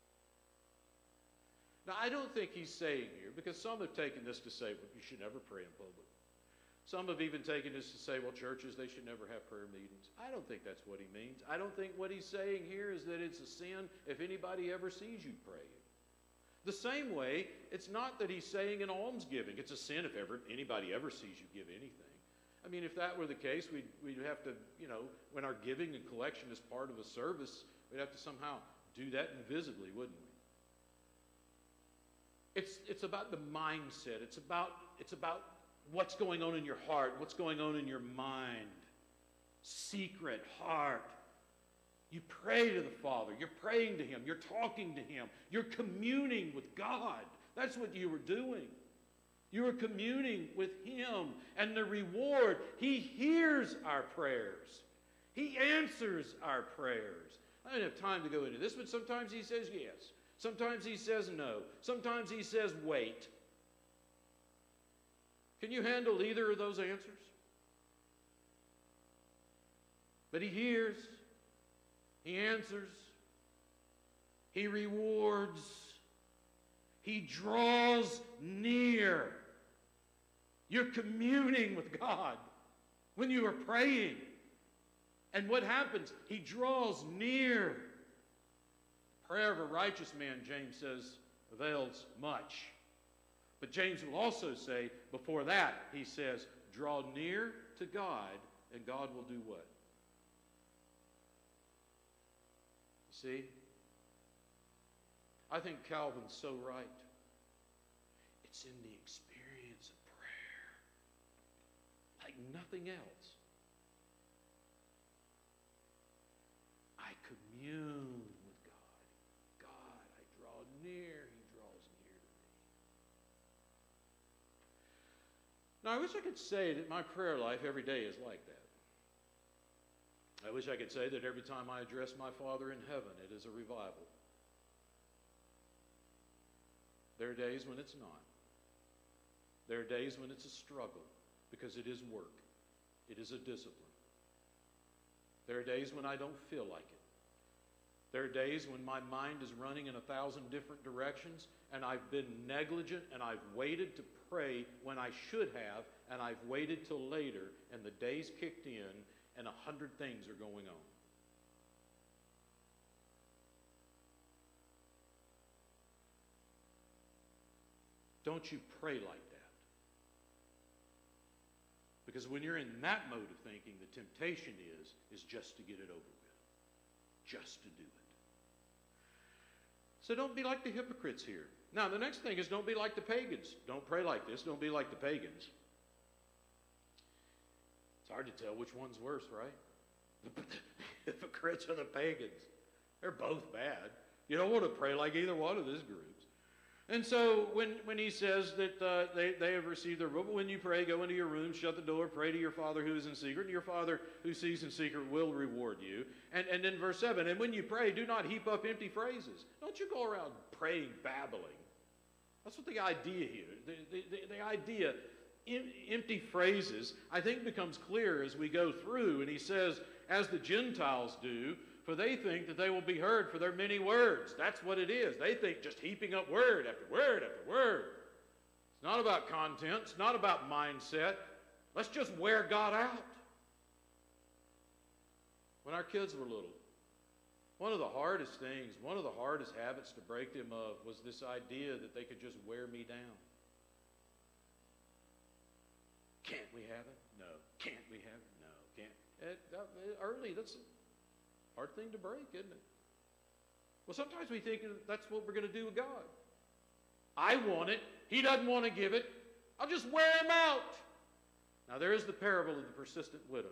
Speaker 7: Now, I don't think he's saying here, because some have taken this to say, well, you should never pray in public. Some have even taken this to say, well, churches, they should never have prayer meetings. I don't think that's what he means. I don't think what he's saying here is that it's a sin if anybody ever sees you praying. The same way, it's not that he's saying in almsgiving. It's a sin if ever anybody ever sees you give anything. I mean, if that were the case, we'd, we'd have to, you know, when our giving and collection is part of a service, we'd have to somehow do that invisibly, wouldn't we? It's, it's about the mindset. It's about, it's about what's going on in your heart, what's going on in your mind. Secret heart. You pray to the Father. You're praying to Him. You're talking to Him. You're communing with God. That's what you were doing. You were communing with Him. And the reward, He hears our prayers. He answers our prayers. I don't have time to go into this, but sometimes He says yes. Sometimes He says no. Sometimes He says wait. Can you handle either of those answers? But He hears. He answers. He rewards. He draws near. You're communing with God when you are praying. And what happens? He draws near. The prayer of a righteous man, James says, avails much. But James will also say, before that, he says, draw near to God, and God will do what? See? I think Calvin's so right. It's in the experience of prayer, like nothing else. I commune with God. God, I draw near, He draws near to me. Now, I wish I could say that my prayer life every day is like that. I wish I could say that every time I address my Father in heaven, it is a revival. There are days when it's not. There are days when it's a struggle, because it is work. It is a discipline. There are days when I don't feel like it. There are days when my mind is running in a thousand different directions, and I've been negligent, and I've waited to pray when I should have, and I've waited till later, and the day's kicked in, and a hundred things are going on. Don't you pray like that. Because when you're in that mode of thinking, the temptation is, is just to get it over with. Just to do it. So don't be like the hypocrites here. Now, the next thing is don't be like the pagans. Don't pray like this. Don't be like the pagans. It's hard to tell which one's worse, right? The hypocrites and the pagans. They're both bad. You don't want to pray like either one of these groups. And so when, when he says that uh, they, they have received their reward, when you pray, go into your room, shut the door, pray to your Father who is in secret, and your Father who sees in secret will reward you. And, and then verse seven, and when you pray, do not heap up empty phrases. Don't you go around praying, babbling. That's what the idea here, the, the, the, the idea, em, empty phrases, I think becomes clear as we go through. And he says, as the Gentiles do, for they think that they will be heard for their many words. That's what it is. They think just heaping up word after word after word. It's not about content. It's not about mindset. Let's just wear God out. When our kids were little, one of the hardest things, one of the hardest habits to break them of was this idea that they could just wear me down. Can't we have it? No. Can't we have it? No. Can't. It, that, early, that's hard thing to break, isn't it? Well, sometimes we think that's what we're going to do with God. I want it. He doesn't want to give it. I'll just wear him out. Now, there is the parable of the persistent widow.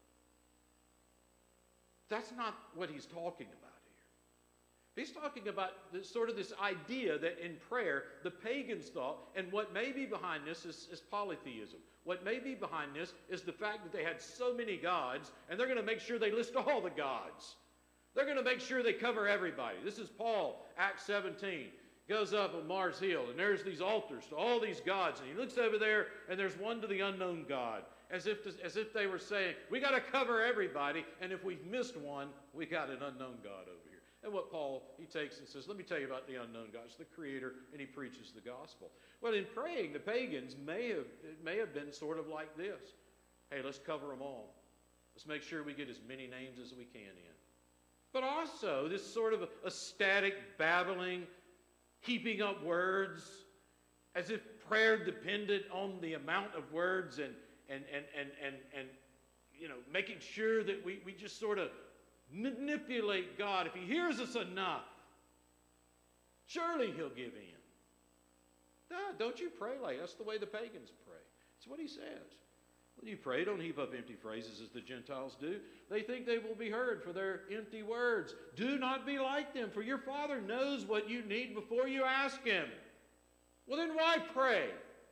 Speaker 7: That's not what he's talking about here. He's talking about this, sort of this idea that in prayer, the pagans thought, and what may be behind this is, is polytheism. What may be behind this is the fact that they had so many gods, and they're going to make sure they list all the gods. They're going to make sure they cover everybody. This is Paul, Acts seventeen. Goes up on Mars Hill, and there's these altars to all these gods, and he looks over there, and there's one to the unknown God, as if, to, as if they were saying, we got to cover everybody, and if we've missed one, we got an unknown God over here. And what Paul, he takes and says, let me tell you about the unknown God. It's the Creator, and he preaches the gospel. Well, in praying, the pagans may have, it may have been sort of like this. Hey, let's cover them all. Let's make sure we get as many names as we can in. But also, this sort of a, a static, babbling, heaping up words, as if prayer depended on the amount of words and, and, and, and, and, and you know, making sure that we, we just sort of manipulate God. If he hears us enough, surely he'll give in. No, don't you pray like that. That's the way the pagans pray. That's what he says. When you pray, don't heap up empty phrases as the Gentiles do. They think they will be heard for their empty words. Do not be like them, for your Father knows what you need before you ask Him. Well, then why pray?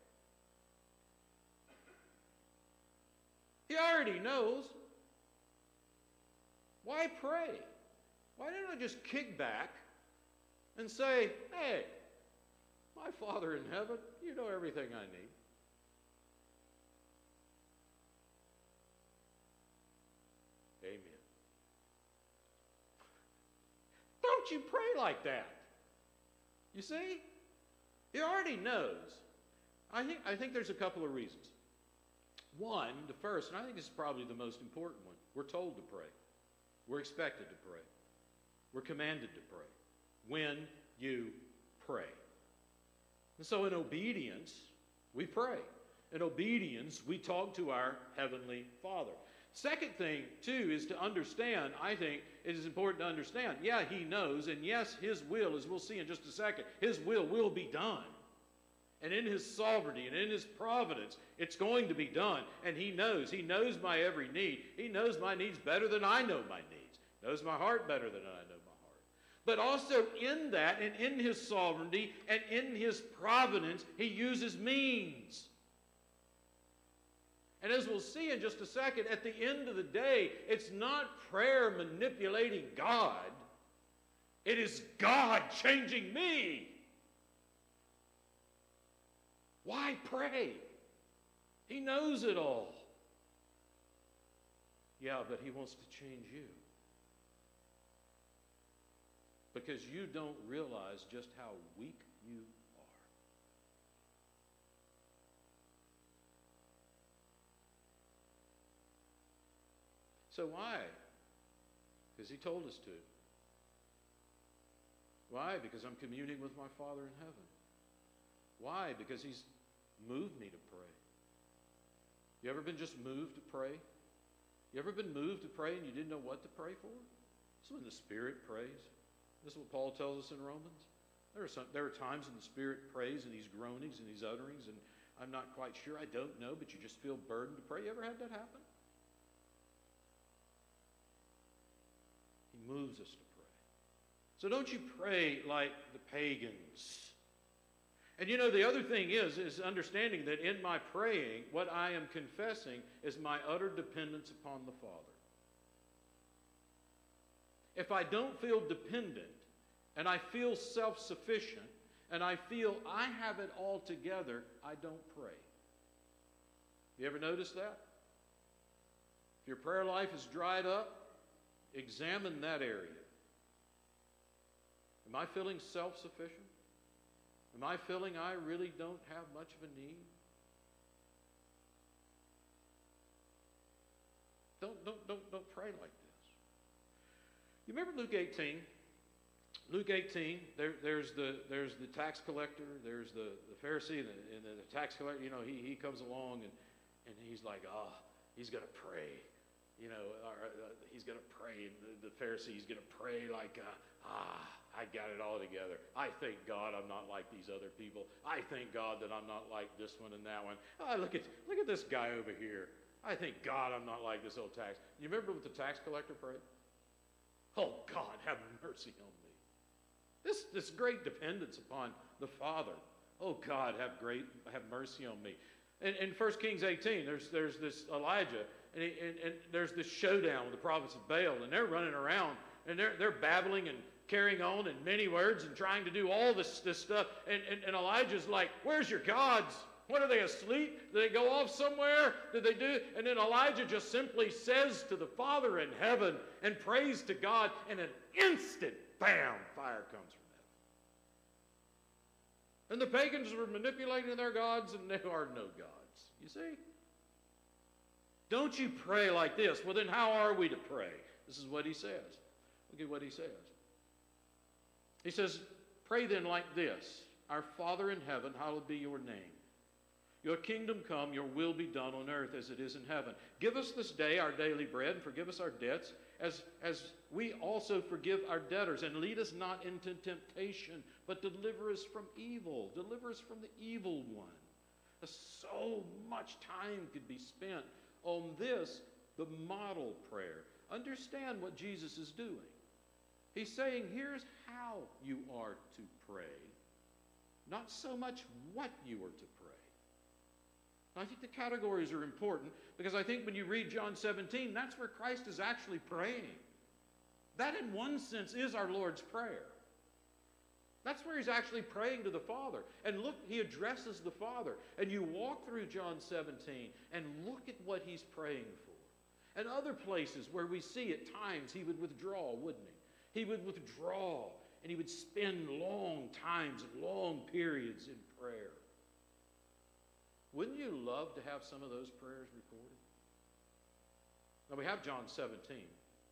Speaker 7: He already knows. Why pray? Why don't I just kick back and say, hey, my Father in heaven, you know everything I need. Amen. Don't you pray like that? You see? He already knows. I think, I think there's a couple of reasons. One, the first, and I think this is probably the most important one, we're told to pray. We're expected to pray. We're commanded to pray. When you pray. And so in obedience, we pray. In obedience, we talk to our Heavenly Father. Second thing, too, is to understand, I think it is important to understand, yeah, He knows, and yes, His will, as we'll see in just a second, His will will be done. And in His sovereignty and in His providence, it's going to be done. And He knows. He knows my every need. He knows my needs better than I know my needs. Knows my heart better than I know my heart. But also in that and in His sovereignty and in His providence, He uses means. And as we'll see in just a second, at the end of the day, it's not prayer manipulating God. It is God changing me. Why pray? He knows it all. Yeah, but He wants to change you. Because you don't realize just how weak you are. So why? Because He told us to. Why? Because I'm communing with my Father in heaven. Why? Because He's moved me to pray. You ever been just moved to pray? You ever been moved to pray and you didn't know what to pray for? This is when the Spirit prays. This is what Paul tells us in Romans. There are, some, there are times when the Spirit prays and these groanings and these utterings, and I'm not quite sure, I don't know, but you just feel burdened to pray. You ever had that happen? He moves us to pray. So don't you pray like the pagans. And you know, the other thing is, is understanding that in my praying, what I am confessing is my utter dependence upon the Father. If I don't feel dependent, and I feel self-sufficient, and I feel I have it all together, I don't pray. You ever notice that? If your prayer life is dried up, examine that area. Am I feeling self-sufficient? Am I feeling I really don't have much of a need? Don't, don't, don't, don't pray like this. You remember Luke eighteen? Luke eighteen, there, there's, the, there's the tax collector, there's the, the Pharisee, and the, and the tax collector. You know, he, he comes along and, and he's like, ah, oh, he's going to pray. You know, or, uh, he's going to pray. The, the Pharisee, he's going to pray like, uh, ah, I got it all together. I thank God I'm not like these other people. I thank God that I'm not like this one and that one. Oh, look at, look at this guy over here. I thank God I'm not like this old tax. You remember what the tax collector prayed? Oh, God, have mercy on me. This, this great dependence upon the Father. Oh, God, have great, have mercy on me. In, in First Kings eighteen, there's, there's this Elijah, and, he, and, and there's this showdown with the prophets of Baal, and they're running around, and they're, they're babbling and carrying on in many words and trying to do all this, this stuff. And, and, and Elijah's like, where's your gods? What, are they asleep? Did they go off somewhere? Did they do? And then Elijah just simply says to the Father in heaven and prays to God, and an instant, bam, fire comes from heaven. And the pagans were manipulating their gods, and there are no gods. You see? Don't you pray like this? Well, then how are we to pray? This is what he says. Look at what he says. He says, pray then like this. Our Father in heaven, hallowed be your name. Your kingdom come, your will be done on earth as it is in heaven. Give us this day our daily bread, and forgive us our debts, as, as we also forgive our debtors. And lead us not into temptation, but deliver us from evil. Deliver us from the evil one. So much time could be spent on this, the model prayer. Understand what Jesus is doing. He's saying, here's how you are to pray, not so much what you are to pray. I think the categories are important because I think when you read John seventeen, that's where Christ is actually praying. That in one sense is our Lord's Prayer. That's where he's actually praying to the Father. And look, he addresses the Father. And you walk through John seventeen and look at what he's praying for. And other places where we see at times he would withdraw, wouldn't he? He would withdraw and he would spend long times and long periods in prayer. Wouldn't you love to have some of those prayers recorded? Now we have John seventeen.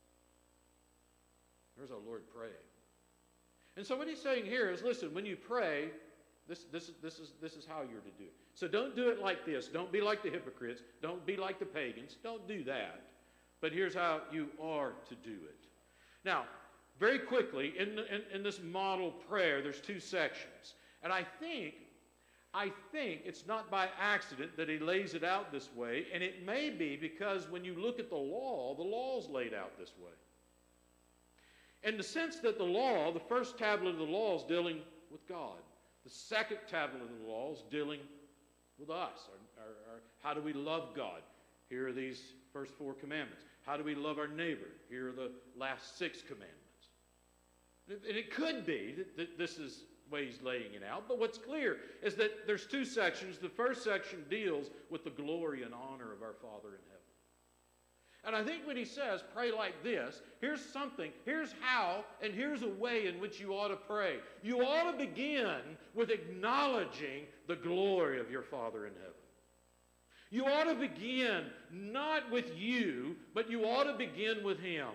Speaker 7: There's our Lord praying. And so what he's saying here is, listen, when you pray, this, this, this, is, this is how you're to do it. So don't do it like this. Don't be like the hypocrites. Don't be like the pagans. Don't do that. But here's how you are to do it. Now, very quickly, in, the, in, in this model prayer, there's two sections. And I think, I think it's not by accident that he lays it out this way. And it may be because when you look at the law, the law's laid out this way. In the sense that the law, the first tablet of the law is dealing with God. The second tablet of the law is dealing with us. Our, our, our, how do we love God? Here are these first four commandments. How do we love our neighbor? Here are the last six commandments. And it could be that, that this is the way he's laying it out. But what's clear is that there's two sections. The first section deals with the glory and honor of our Father in heaven. And I think when he says, pray like this, here's something, here's how, and here's a way in which you ought to pray. You ought to begin with acknowledging the glory of your Father in heaven. You ought to begin not with you, but you ought to begin with him.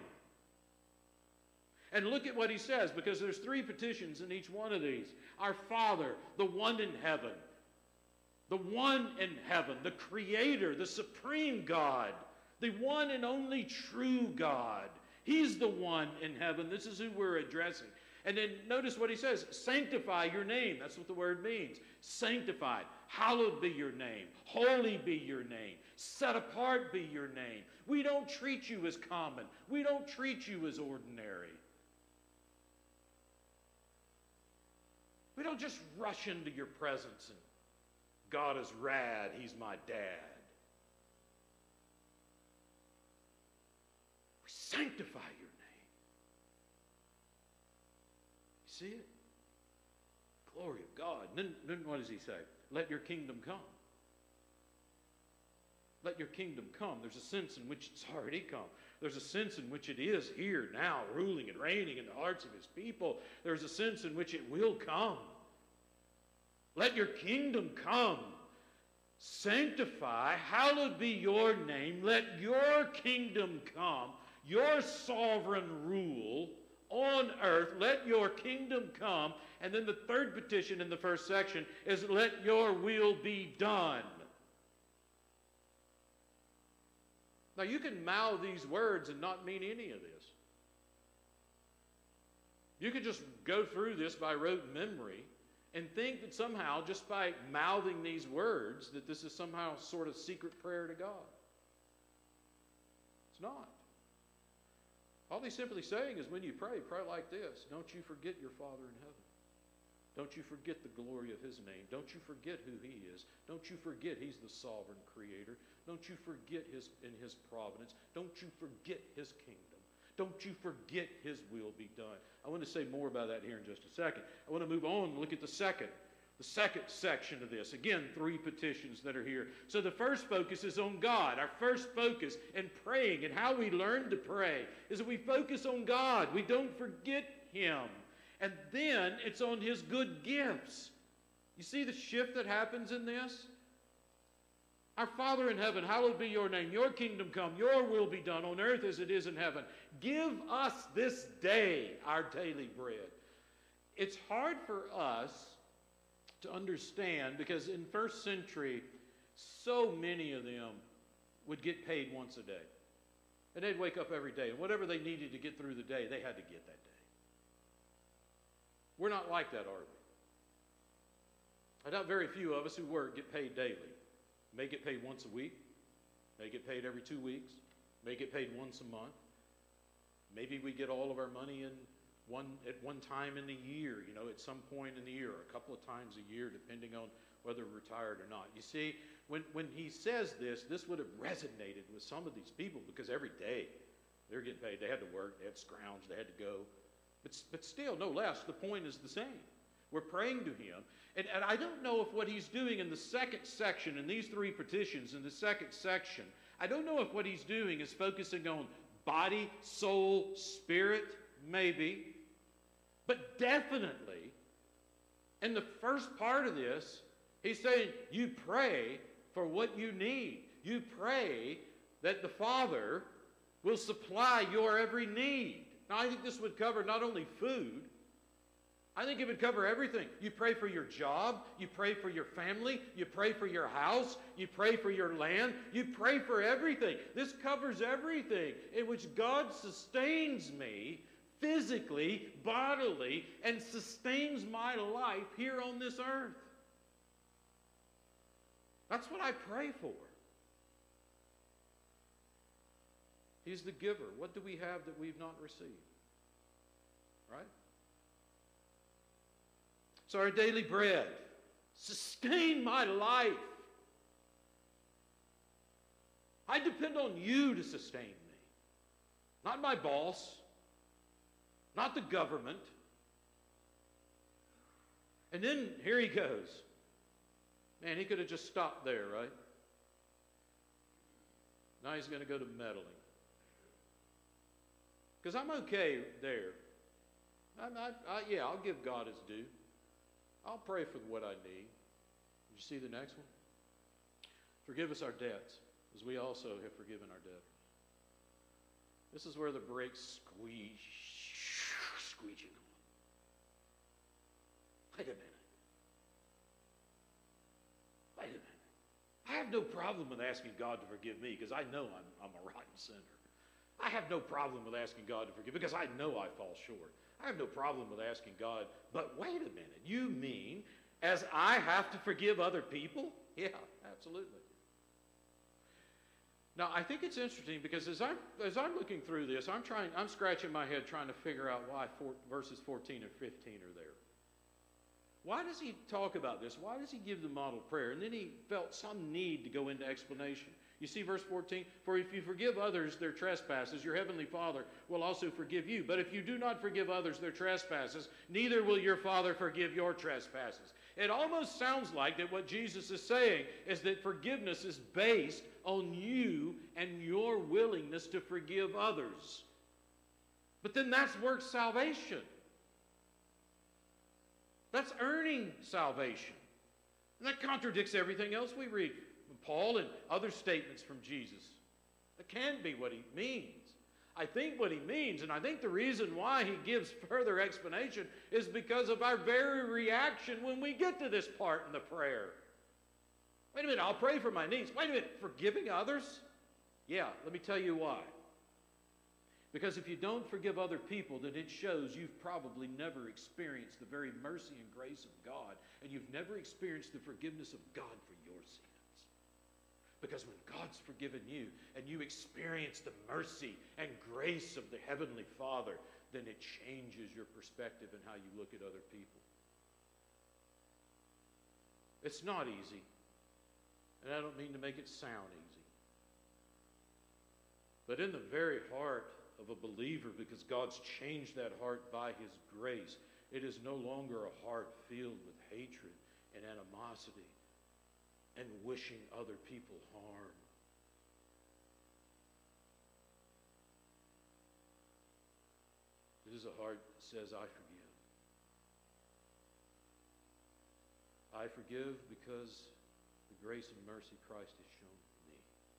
Speaker 7: And look at what he says, because there's three petitions in each one of these. Our Father, the one in heaven, the one in heaven, the Creator, the supreme God, the one and only true God. He's the one in heaven. This is who we're addressing. And then notice what he says. Sanctify your name. That's what the word means. Sanctified. Hallowed be your name. Holy be your name. Set apart be your name. We don't treat you as common. We don't treat you as ordinary. We don't just rush into your presence and God is rad. He's my dad. Sanctify your name. You see it? Glory of God. And then, then what does he say? Let your kingdom come. Let your kingdom come. There's a sense in which it's already come. There's a sense in which it is here now, ruling and reigning in the hearts of his people. There's a sense in which it will come. Let your kingdom come. Sanctify, hallowed be your name. Let your kingdom come. Your sovereign rule on earth, let your kingdom come. And then the third petition in the first section is let your will be done. Now you can mouth these words and not mean any of this. You could just go through this by rote memory and think that somehow just by mouthing these words that this is somehow sort of secret prayer to God. It's not. All he's simply saying is when you pray, pray like this. Don't you forget your Father in heaven. Don't you forget the glory of his name. Don't you forget who he is. Don't you forget he's the sovereign creator. Don't you forget his in his providence. Don't you forget his kingdom. Don't you forget his will be done. I want to say more about that here in just a second. I want to move on and look at the second. The second section of this. Again, three petitions that are here. So the first focus is on God. Our first focus in praying and how we learn to pray is that we focus on God. We don't forget him. And then it's on his good gifts. You see the shift that happens in this? Our Father in heaven, hallowed be your name. Your kingdom come. Your will be done on earth as it is in heaven. Give us this day our daily bread. It's hard for us to understand, because in first century, so many of them would get paid once a day. And they'd wake up every day, and whatever they needed to get through the day, they had to get that day. We're not like that, are I doubt very few of us who work get paid daily. May get paid once a week, may get paid every two weeks, may get paid once a month. Maybe we get all of our money in one at one time in the year, you know, at some point in the year, or a couple of times a year, depending on whether we're retired or not. You see, when, when he says this, this would have resonated with some of these people because every day they're getting paid. They had to work, they had to scrounge, they had to go. But, but still, no less, the point is the same. We're praying to him. And, and I don't know if what he's doing in the second section, in these three petitions, in the second section, I don't know if what he's doing is focusing on body, soul, spirit, maybe. But definitely, in the first part of this, he's saying, you pray for what you need. You pray that the Father will supply your every need. Now, I think this would cover not only food, I think it would cover everything. You pray for your job, you pray for your family, you pray for your house, you pray for your land, you pray for everything. This covers everything in which God sustains me physically, bodily, and sustains my life here on this earth. That's what I pray for. He's the giver. What do we have that we've not received? Right? So our daily bread, sustain my life. I depend on you to sustain me. Not my boss, not the government. And then here he goes. Man, he could have just stopped there, right? Now he's going to go to meddling. Because I'm okay there. I, I, I, yeah, I'll give God his due. I'll pray for what I need. Did you see the next one? Forgive us our debts, as we also have forgiven our debtors. This is where the brakes squeeze, squeegee. Wait a minute. Wait a minute. I have no problem with asking God to forgive me because I know I'm, I'm a rotten sinner. I have no problem with asking God to forgive because I know I fall short. I have no problem with asking God, but wait a minute, you mean as I have to forgive other people? Yeah, absolutely. Now, I think it's interesting because as I'm, as I'm looking through this, I'm trying, I'm scratching my head trying to figure out why four, verses fourteen and fifteen are there. Why does he talk about this? Why does he give the model prayer? And then he felt some need to go into explanation. You see verse fourteen, for if you forgive others their trespasses, your heavenly Father will also forgive you. But if you do not forgive others their trespasses, neither will your Father forgive your trespasses. It almost sounds like that what Jesus is saying is that forgiveness is based on you and your willingness to forgive others. But then that's works salvation. That's earning salvation. And that contradicts everything else we read from Paul and other statements from Jesus. That can't be what he means. I think what he means, and I think the reason why he gives further explanation is because of our very reaction when we get to this part in the prayer. Wait a minute, I'll pray for my needs. Wait a minute, forgiving others? Yeah, let me tell you why. Because if you don't forgive other people, then it shows you've probably never experienced the very mercy and grace of God, and you've never experienced the forgiveness of God for your sins. Because when God's forgiven you, and you experience the mercy and grace of the Heavenly Father, then it changes your perspective and how you look at other people. It's not easy, and I don't mean to make it sound easy. But in the very heart of a believer, because God's changed that heart by his grace, it is no longer a heart filled with hatred and animosity and wishing other people harm. It is a heart that says, I forgive. I forgive because the grace and mercy Christ has shown me.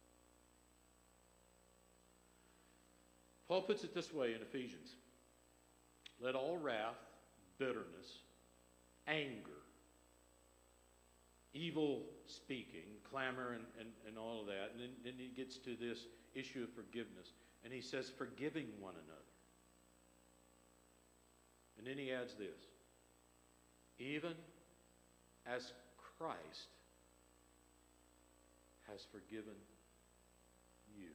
Speaker 7: Paul puts it this way in Ephesians. Let all wrath, bitterness, anger, evil speaking, clamor, and, and, and all of that. And then, then he gets to this issue of forgiveness. And he says, forgiving one another. And then he adds this. Even as Christ has forgiven you.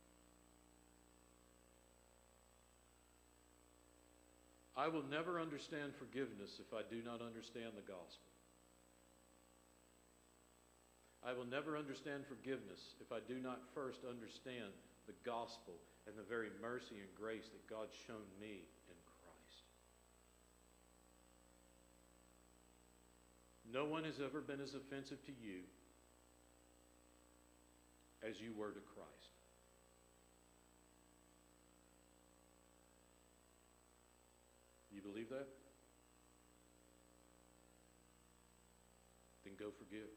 Speaker 7: I will never understand forgiveness if I do not understand the gospel. I will never understand forgiveness if I do not first understand the gospel and the very mercy and grace that God's shown me in Christ. No one has ever been as offensive to you as you were to Christ. You believe that? Then go forgive.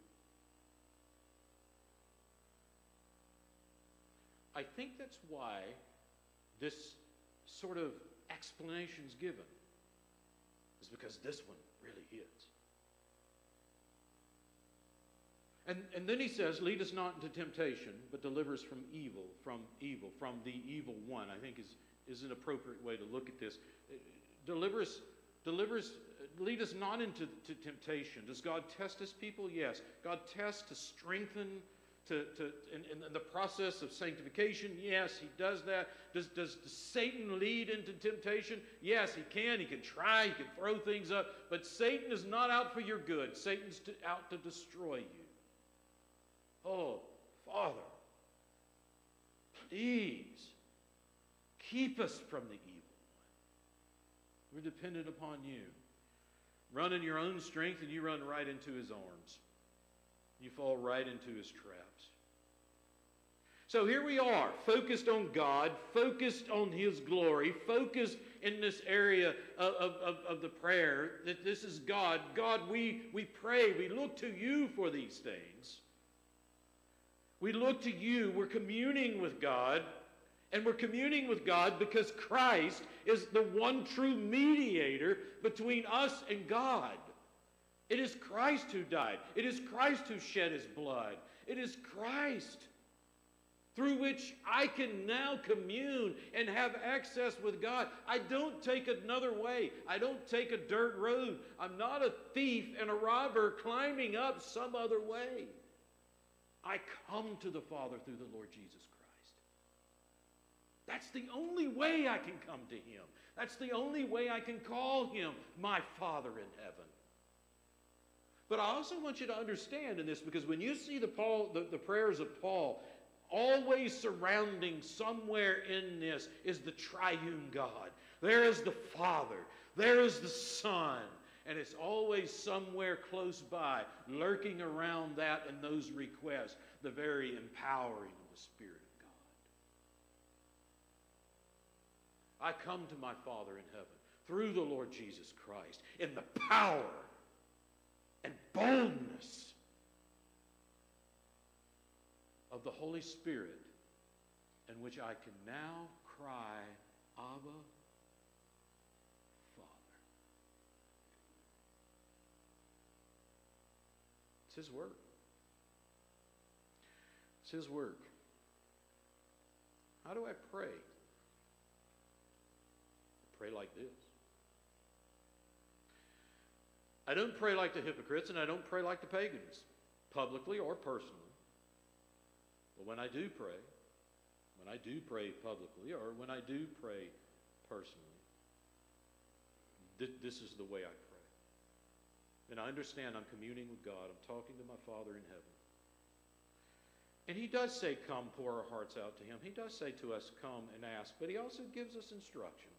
Speaker 7: I think that's why this sort of explanation is given. Is because this one really hits. And, and then he says, lead us not into temptation, but deliver us from evil, from evil, from the evil one. I think is, is an appropriate way to look at this. Deliver us, deliver us, lead us not into to temptation. Does God test his people? Yes. God tests to strengthen, to, to in, in the process of sanctification. Yes, he does that. Does, does, does Satan lead into temptation? Yes, he can. He can try. He can throw things up. But Satan is not out for your good. Satan's to, out to destroy you. Oh, Father, please keep us from the evil. We're dependent upon you. Run in your own strength and you run right into his arms. You fall right into his traps. So here we are, focused on God, focused on his glory, focused in this area of, of, of the prayer, that this is God. God, we, we pray, we look to you for these things. We look to you, we're communing with God. And we're communing with God because Christ is the one true mediator between us and God. It is Christ who died. It is Christ who shed his blood. It is Christ through which I can now commune and have access with God. I don't take another way. I don't take a dirt road. I'm not a thief and a robber climbing up some other way. I come to the Father through the Lord Jesus Christ. That's the only way I can come to him. That's the only way I can call him my Father in heaven. But I also want you to understand in this, because when you see the, Paul, the, the prayers of Paul, always surrounding somewhere in this is the triune God. There is the Father. There is the Son. And it's always somewhere close by, lurking around that and those requests, the very empowering of the Spirit. I come to my Father in heaven through the Lord Jesus Christ in the power and boldness of the Holy Spirit, in which I can now cry, Abba, Father. It's his work. It's his work. How do I pray? Pray like this. I don't pray like the hypocrites, and I don't pray like the pagans, publicly or personally. But when I do pray, when I do pray publicly, or when I do pray personally, th- this is the way I pray. And I understand I'm communing with God. I'm talking to my Father in heaven. And he does say, come, pour our hearts out to him. He does say to us, come and ask. But he also gives us instruction.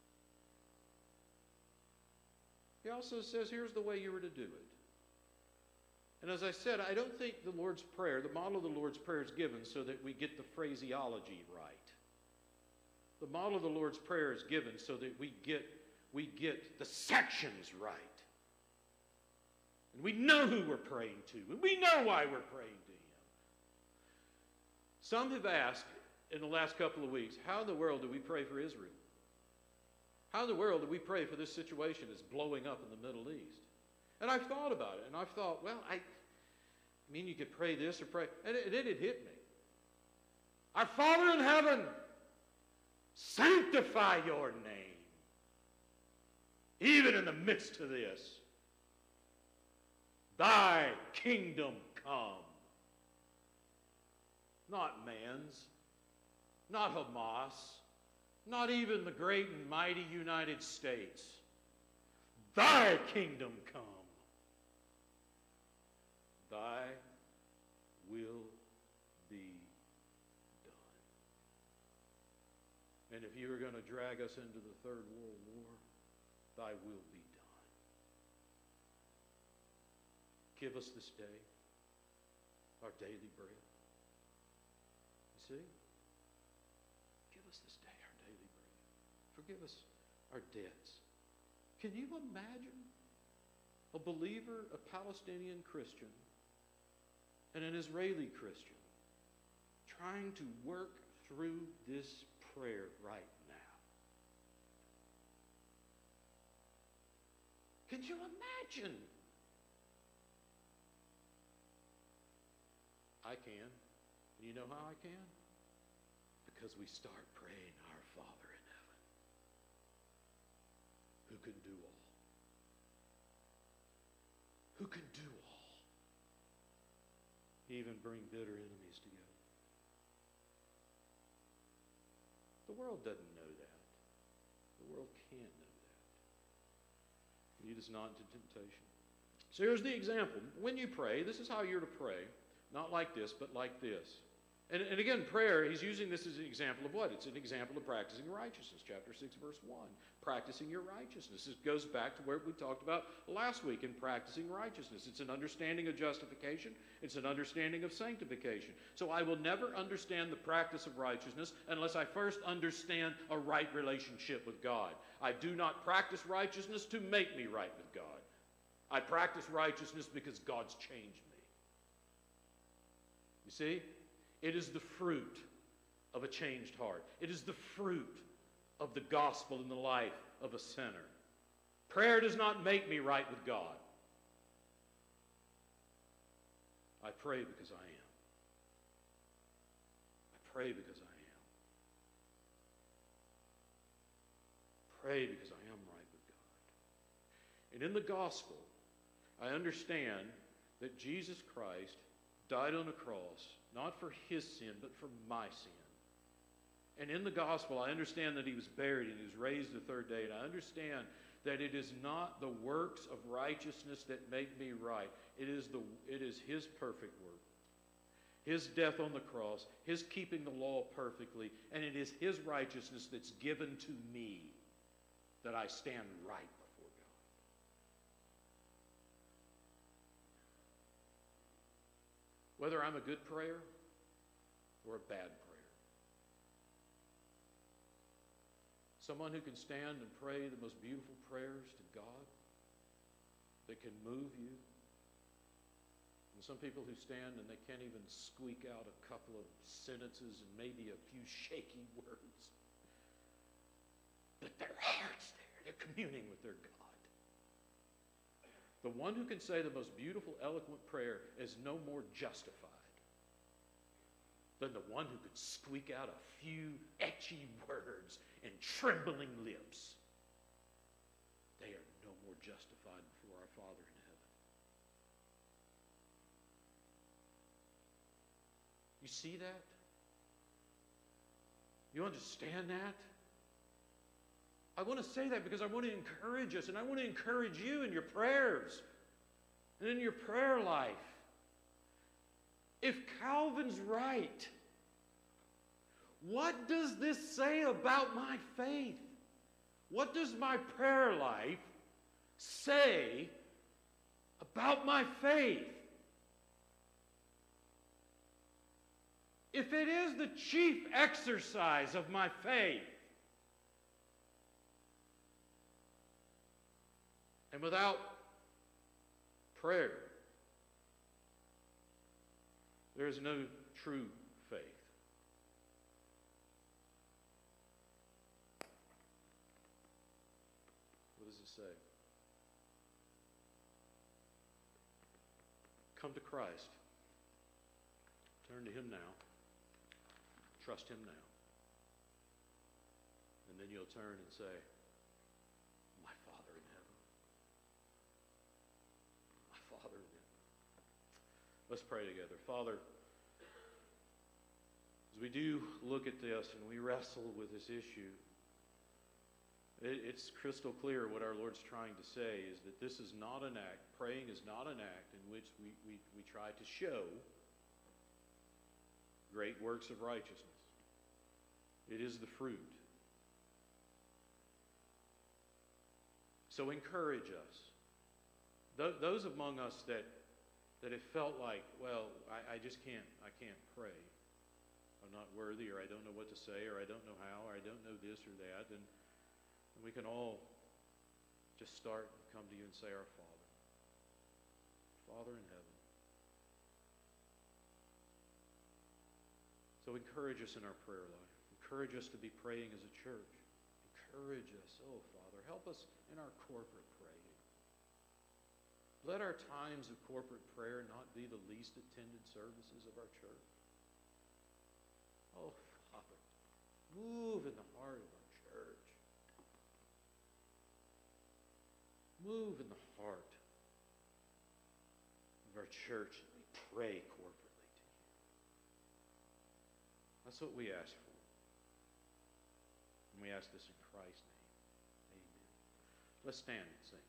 Speaker 7: He also says, here's the way you were to do it. And as I said, I don't think the Lord's Prayer, the model of the Lord's Prayer is given so that we get the phraseology right. The model of the Lord's Prayer is given so that we get, we get the sections right. And we know who we're praying to, and we know why we're praying to him. Some have asked in the last couple of weeks, how in the world do we pray for Israel? How in the world do we pray for this situation that's blowing up in the Middle East? And I've thought about it, and I've thought, well, I, I mean, you could pray this or pray, and it, then it hit me. Our Father in heaven, sanctify your name, even in the midst of this. Thy kingdom come. Not man's, not Hamas, not even the great and mighty United States. Thy kingdom come. Thy will be done. And if you are going to drag us into the Third World War, thy will be done. Give us this day our daily bread. You see? Give us this day our daily bread. Forgive us our debts. Can you imagine a believer, a Palestinian Christian, and an Israeli Christian trying to work through this prayer right now? Can you imagine? I can. And you know how I can? Because we start praying, Our Father in heaven, who can do all. Who can do all. Even bring bitter enemies together. The world doesn't know that. The world can't know that. Lead us not into temptation. So here's the example. When you pray, this is how you're to pray. Not like this, but like this. And, and again, prayer, he's using this as an example of what? It's an example of practicing righteousness. Chapter six, verse one. Practicing your righteousness. It goes back to what we talked about last week in practicing righteousness. It's an understanding of justification. It's an understanding of sanctification. So I will never understand the practice of righteousness unless I first understand a right relationship with God. I do not practice righteousness to make me right with God. I practice righteousness because God's changed me. You see? It is the fruit of a changed heart. It is the fruit of the gospel in the life of a sinner. Prayer does not make me right with God. I pray because I am. I pray because I am. Pray because I am right with God. And in the gospel, I understand that Jesus Christ died on a cross, not for his sin, but for my sin. And in the gospel, I understand that he was buried and he was raised the third day. And I understand that it is not the works of righteousness that make me right. It is, the, it is his perfect work. His death on the cross, his keeping the law perfectly, and it is his righteousness that's given to me that I stand right before God. Whether I'm a good prayer or a bad prayer. Someone who can stand and pray the most beautiful prayers to God that can move you. And some people who stand and they can't even squeak out a couple of sentences and maybe a few shaky words. But their heart's there. They're communing with their God. The one who can say the most beautiful, eloquent prayer is no more justified than the one who could squeak out a few etchy words and trembling lips. They are no more justified before our Father in heaven. You see that? You understand that? I want to say that because I want to encourage us, and I want to encourage you in your prayers and in your prayer life. If Calvin's right, what does this say about my faith? What does my prayer life say about my faith? If it is the chief exercise of my faith, and without prayer, there is no true faith. What does it say? Come to Christ. Turn to him now. Trust him now. And then you'll turn and say, my Father in heaven. My Father in heaven. Let's pray together. Father, as we do look at this and we wrestle with this issue, it, it's crystal clear what our Lord's trying to say is that this is not an act, praying is not an act in which we, we, we try to show great works of righteousness. It is the fruit. So encourage us. Th- those among us that, that have felt like, well, I, I just can't, I can't pray. I'm not worthy, or I don't know what to say, or I don't know how, or I don't know this or that, and, and we can all just start and come to you and say, Our Father, Father in heaven. So encourage us in our prayer life. Encourage us to be praying as a church. Encourage us, oh Father, help us in our corporate praying. Let our times of corporate prayer not be the least attended services of our church. Oh Father, move in the heart of our church. Move in the heart of our church as we pray corporately. That's what we ask for. And we ask this in Christ's name. Amen. Let's stand and sing.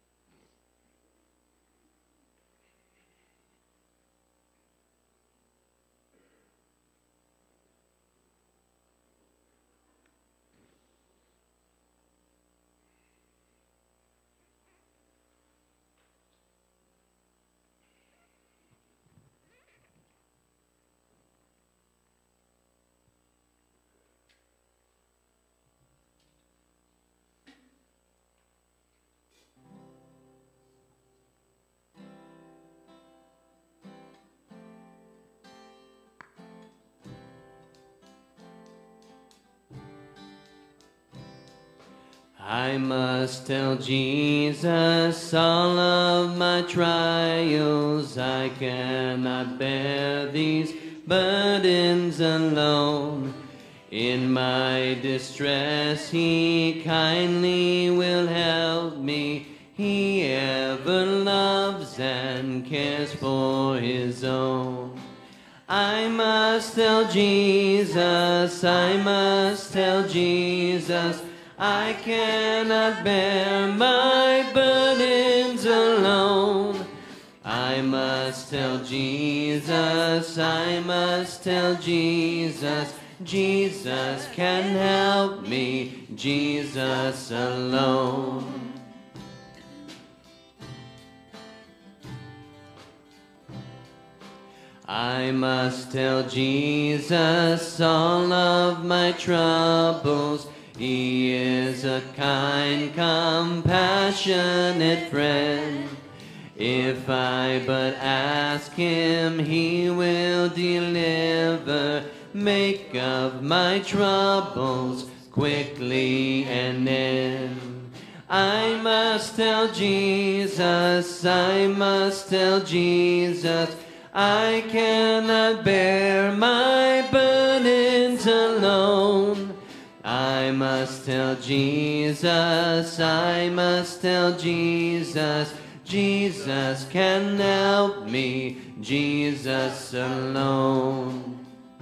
Speaker 6: I must tell Jesus all of my trials. I cannot bear these burdens alone. In my distress, He kindly will help me. He ever loves and cares for His own. I must tell Jesus, I must tell Jesus, I cannot bear my burdens alone. I must tell Jesus, I must tell Jesus, Jesus can help me, Jesus alone. I must tell Jesus all of my troubles. He is a kind, compassionate friend. If I but ask Him, He will deliver. Make of my troubles quickly an end. I must tell Jesus, I must tell Jesus, I cannot bear my burdens alone. I must tell Jesus, I must tell Jesus, Jesus can help me, Jesus alone.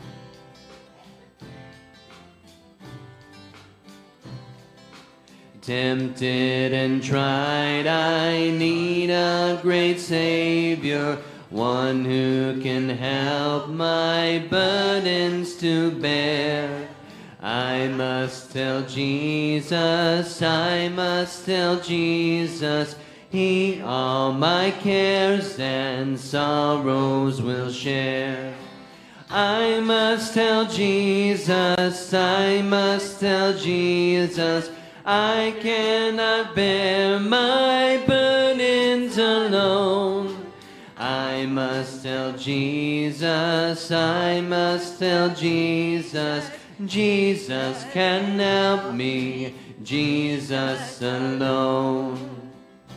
Speaker 6: Tempted and tried, I need a great Savior, one who can help my burdens to bear. I must tell Jesus, I must tell Jesus, He all my cares and sorrows will share. I must tell Jesus, I must tell Jesus, I cannot bear my burdens alone. I must tell Jesus, I must tell Jesus, Jesus can help me, Jesus alone.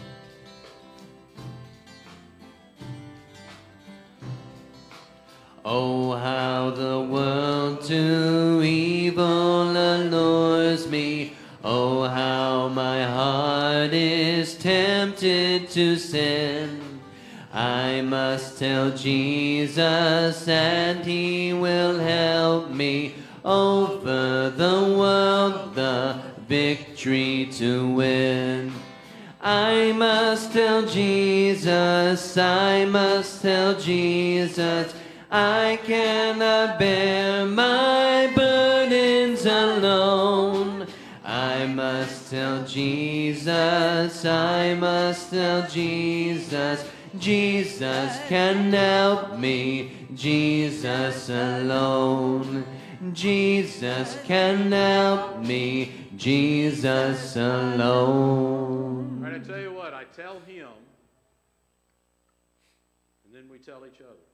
Speaker 6: Oh, how the world to evil allures me. Oh, how my heart is tempted to sin. I must tell Jesus, and He will help me over the world, the victory to win. I must tell Jesus, I must tell Jesus, I cannot bear my burdens alone. I must tell Jesus, I must tell Jesus, Jesus can help me, Jesus alone. Jesus can help me, Jesus alone.
Speaker 7: All right, I tell you what, I tell Him, and then we tell each other.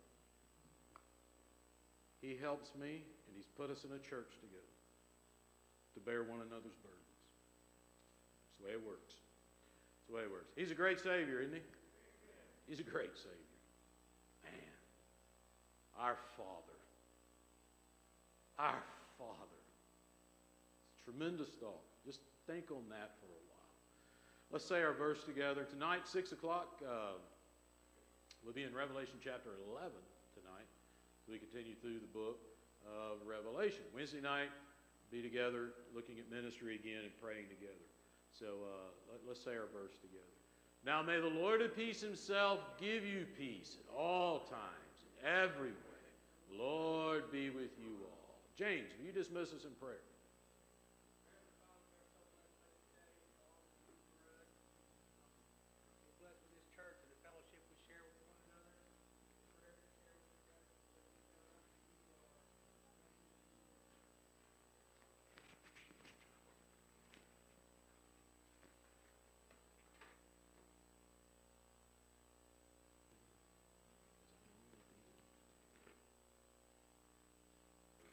Speaker 7: He helps me, and He's put us in a church together to bear one another's burdens. That's the way it works. That's the way it works. He's a great Savior, isn't He? He's a great Savior. Man, our Father. Our Father. It's a tremendous thought. Just think on that for a while. Let's say our verse together. Tonight, six o'clock, uh, we'll be in Revelation chapter eleven tonight. We continue through the book of Revelation. Wednesday night, be together, looking at ministry again and praying together. So uh, let, let's say our verse together. Now may the Lord of peace Himself give you peace at all times, in every way. Lord be with you all. James, will you dismiss us in prayer?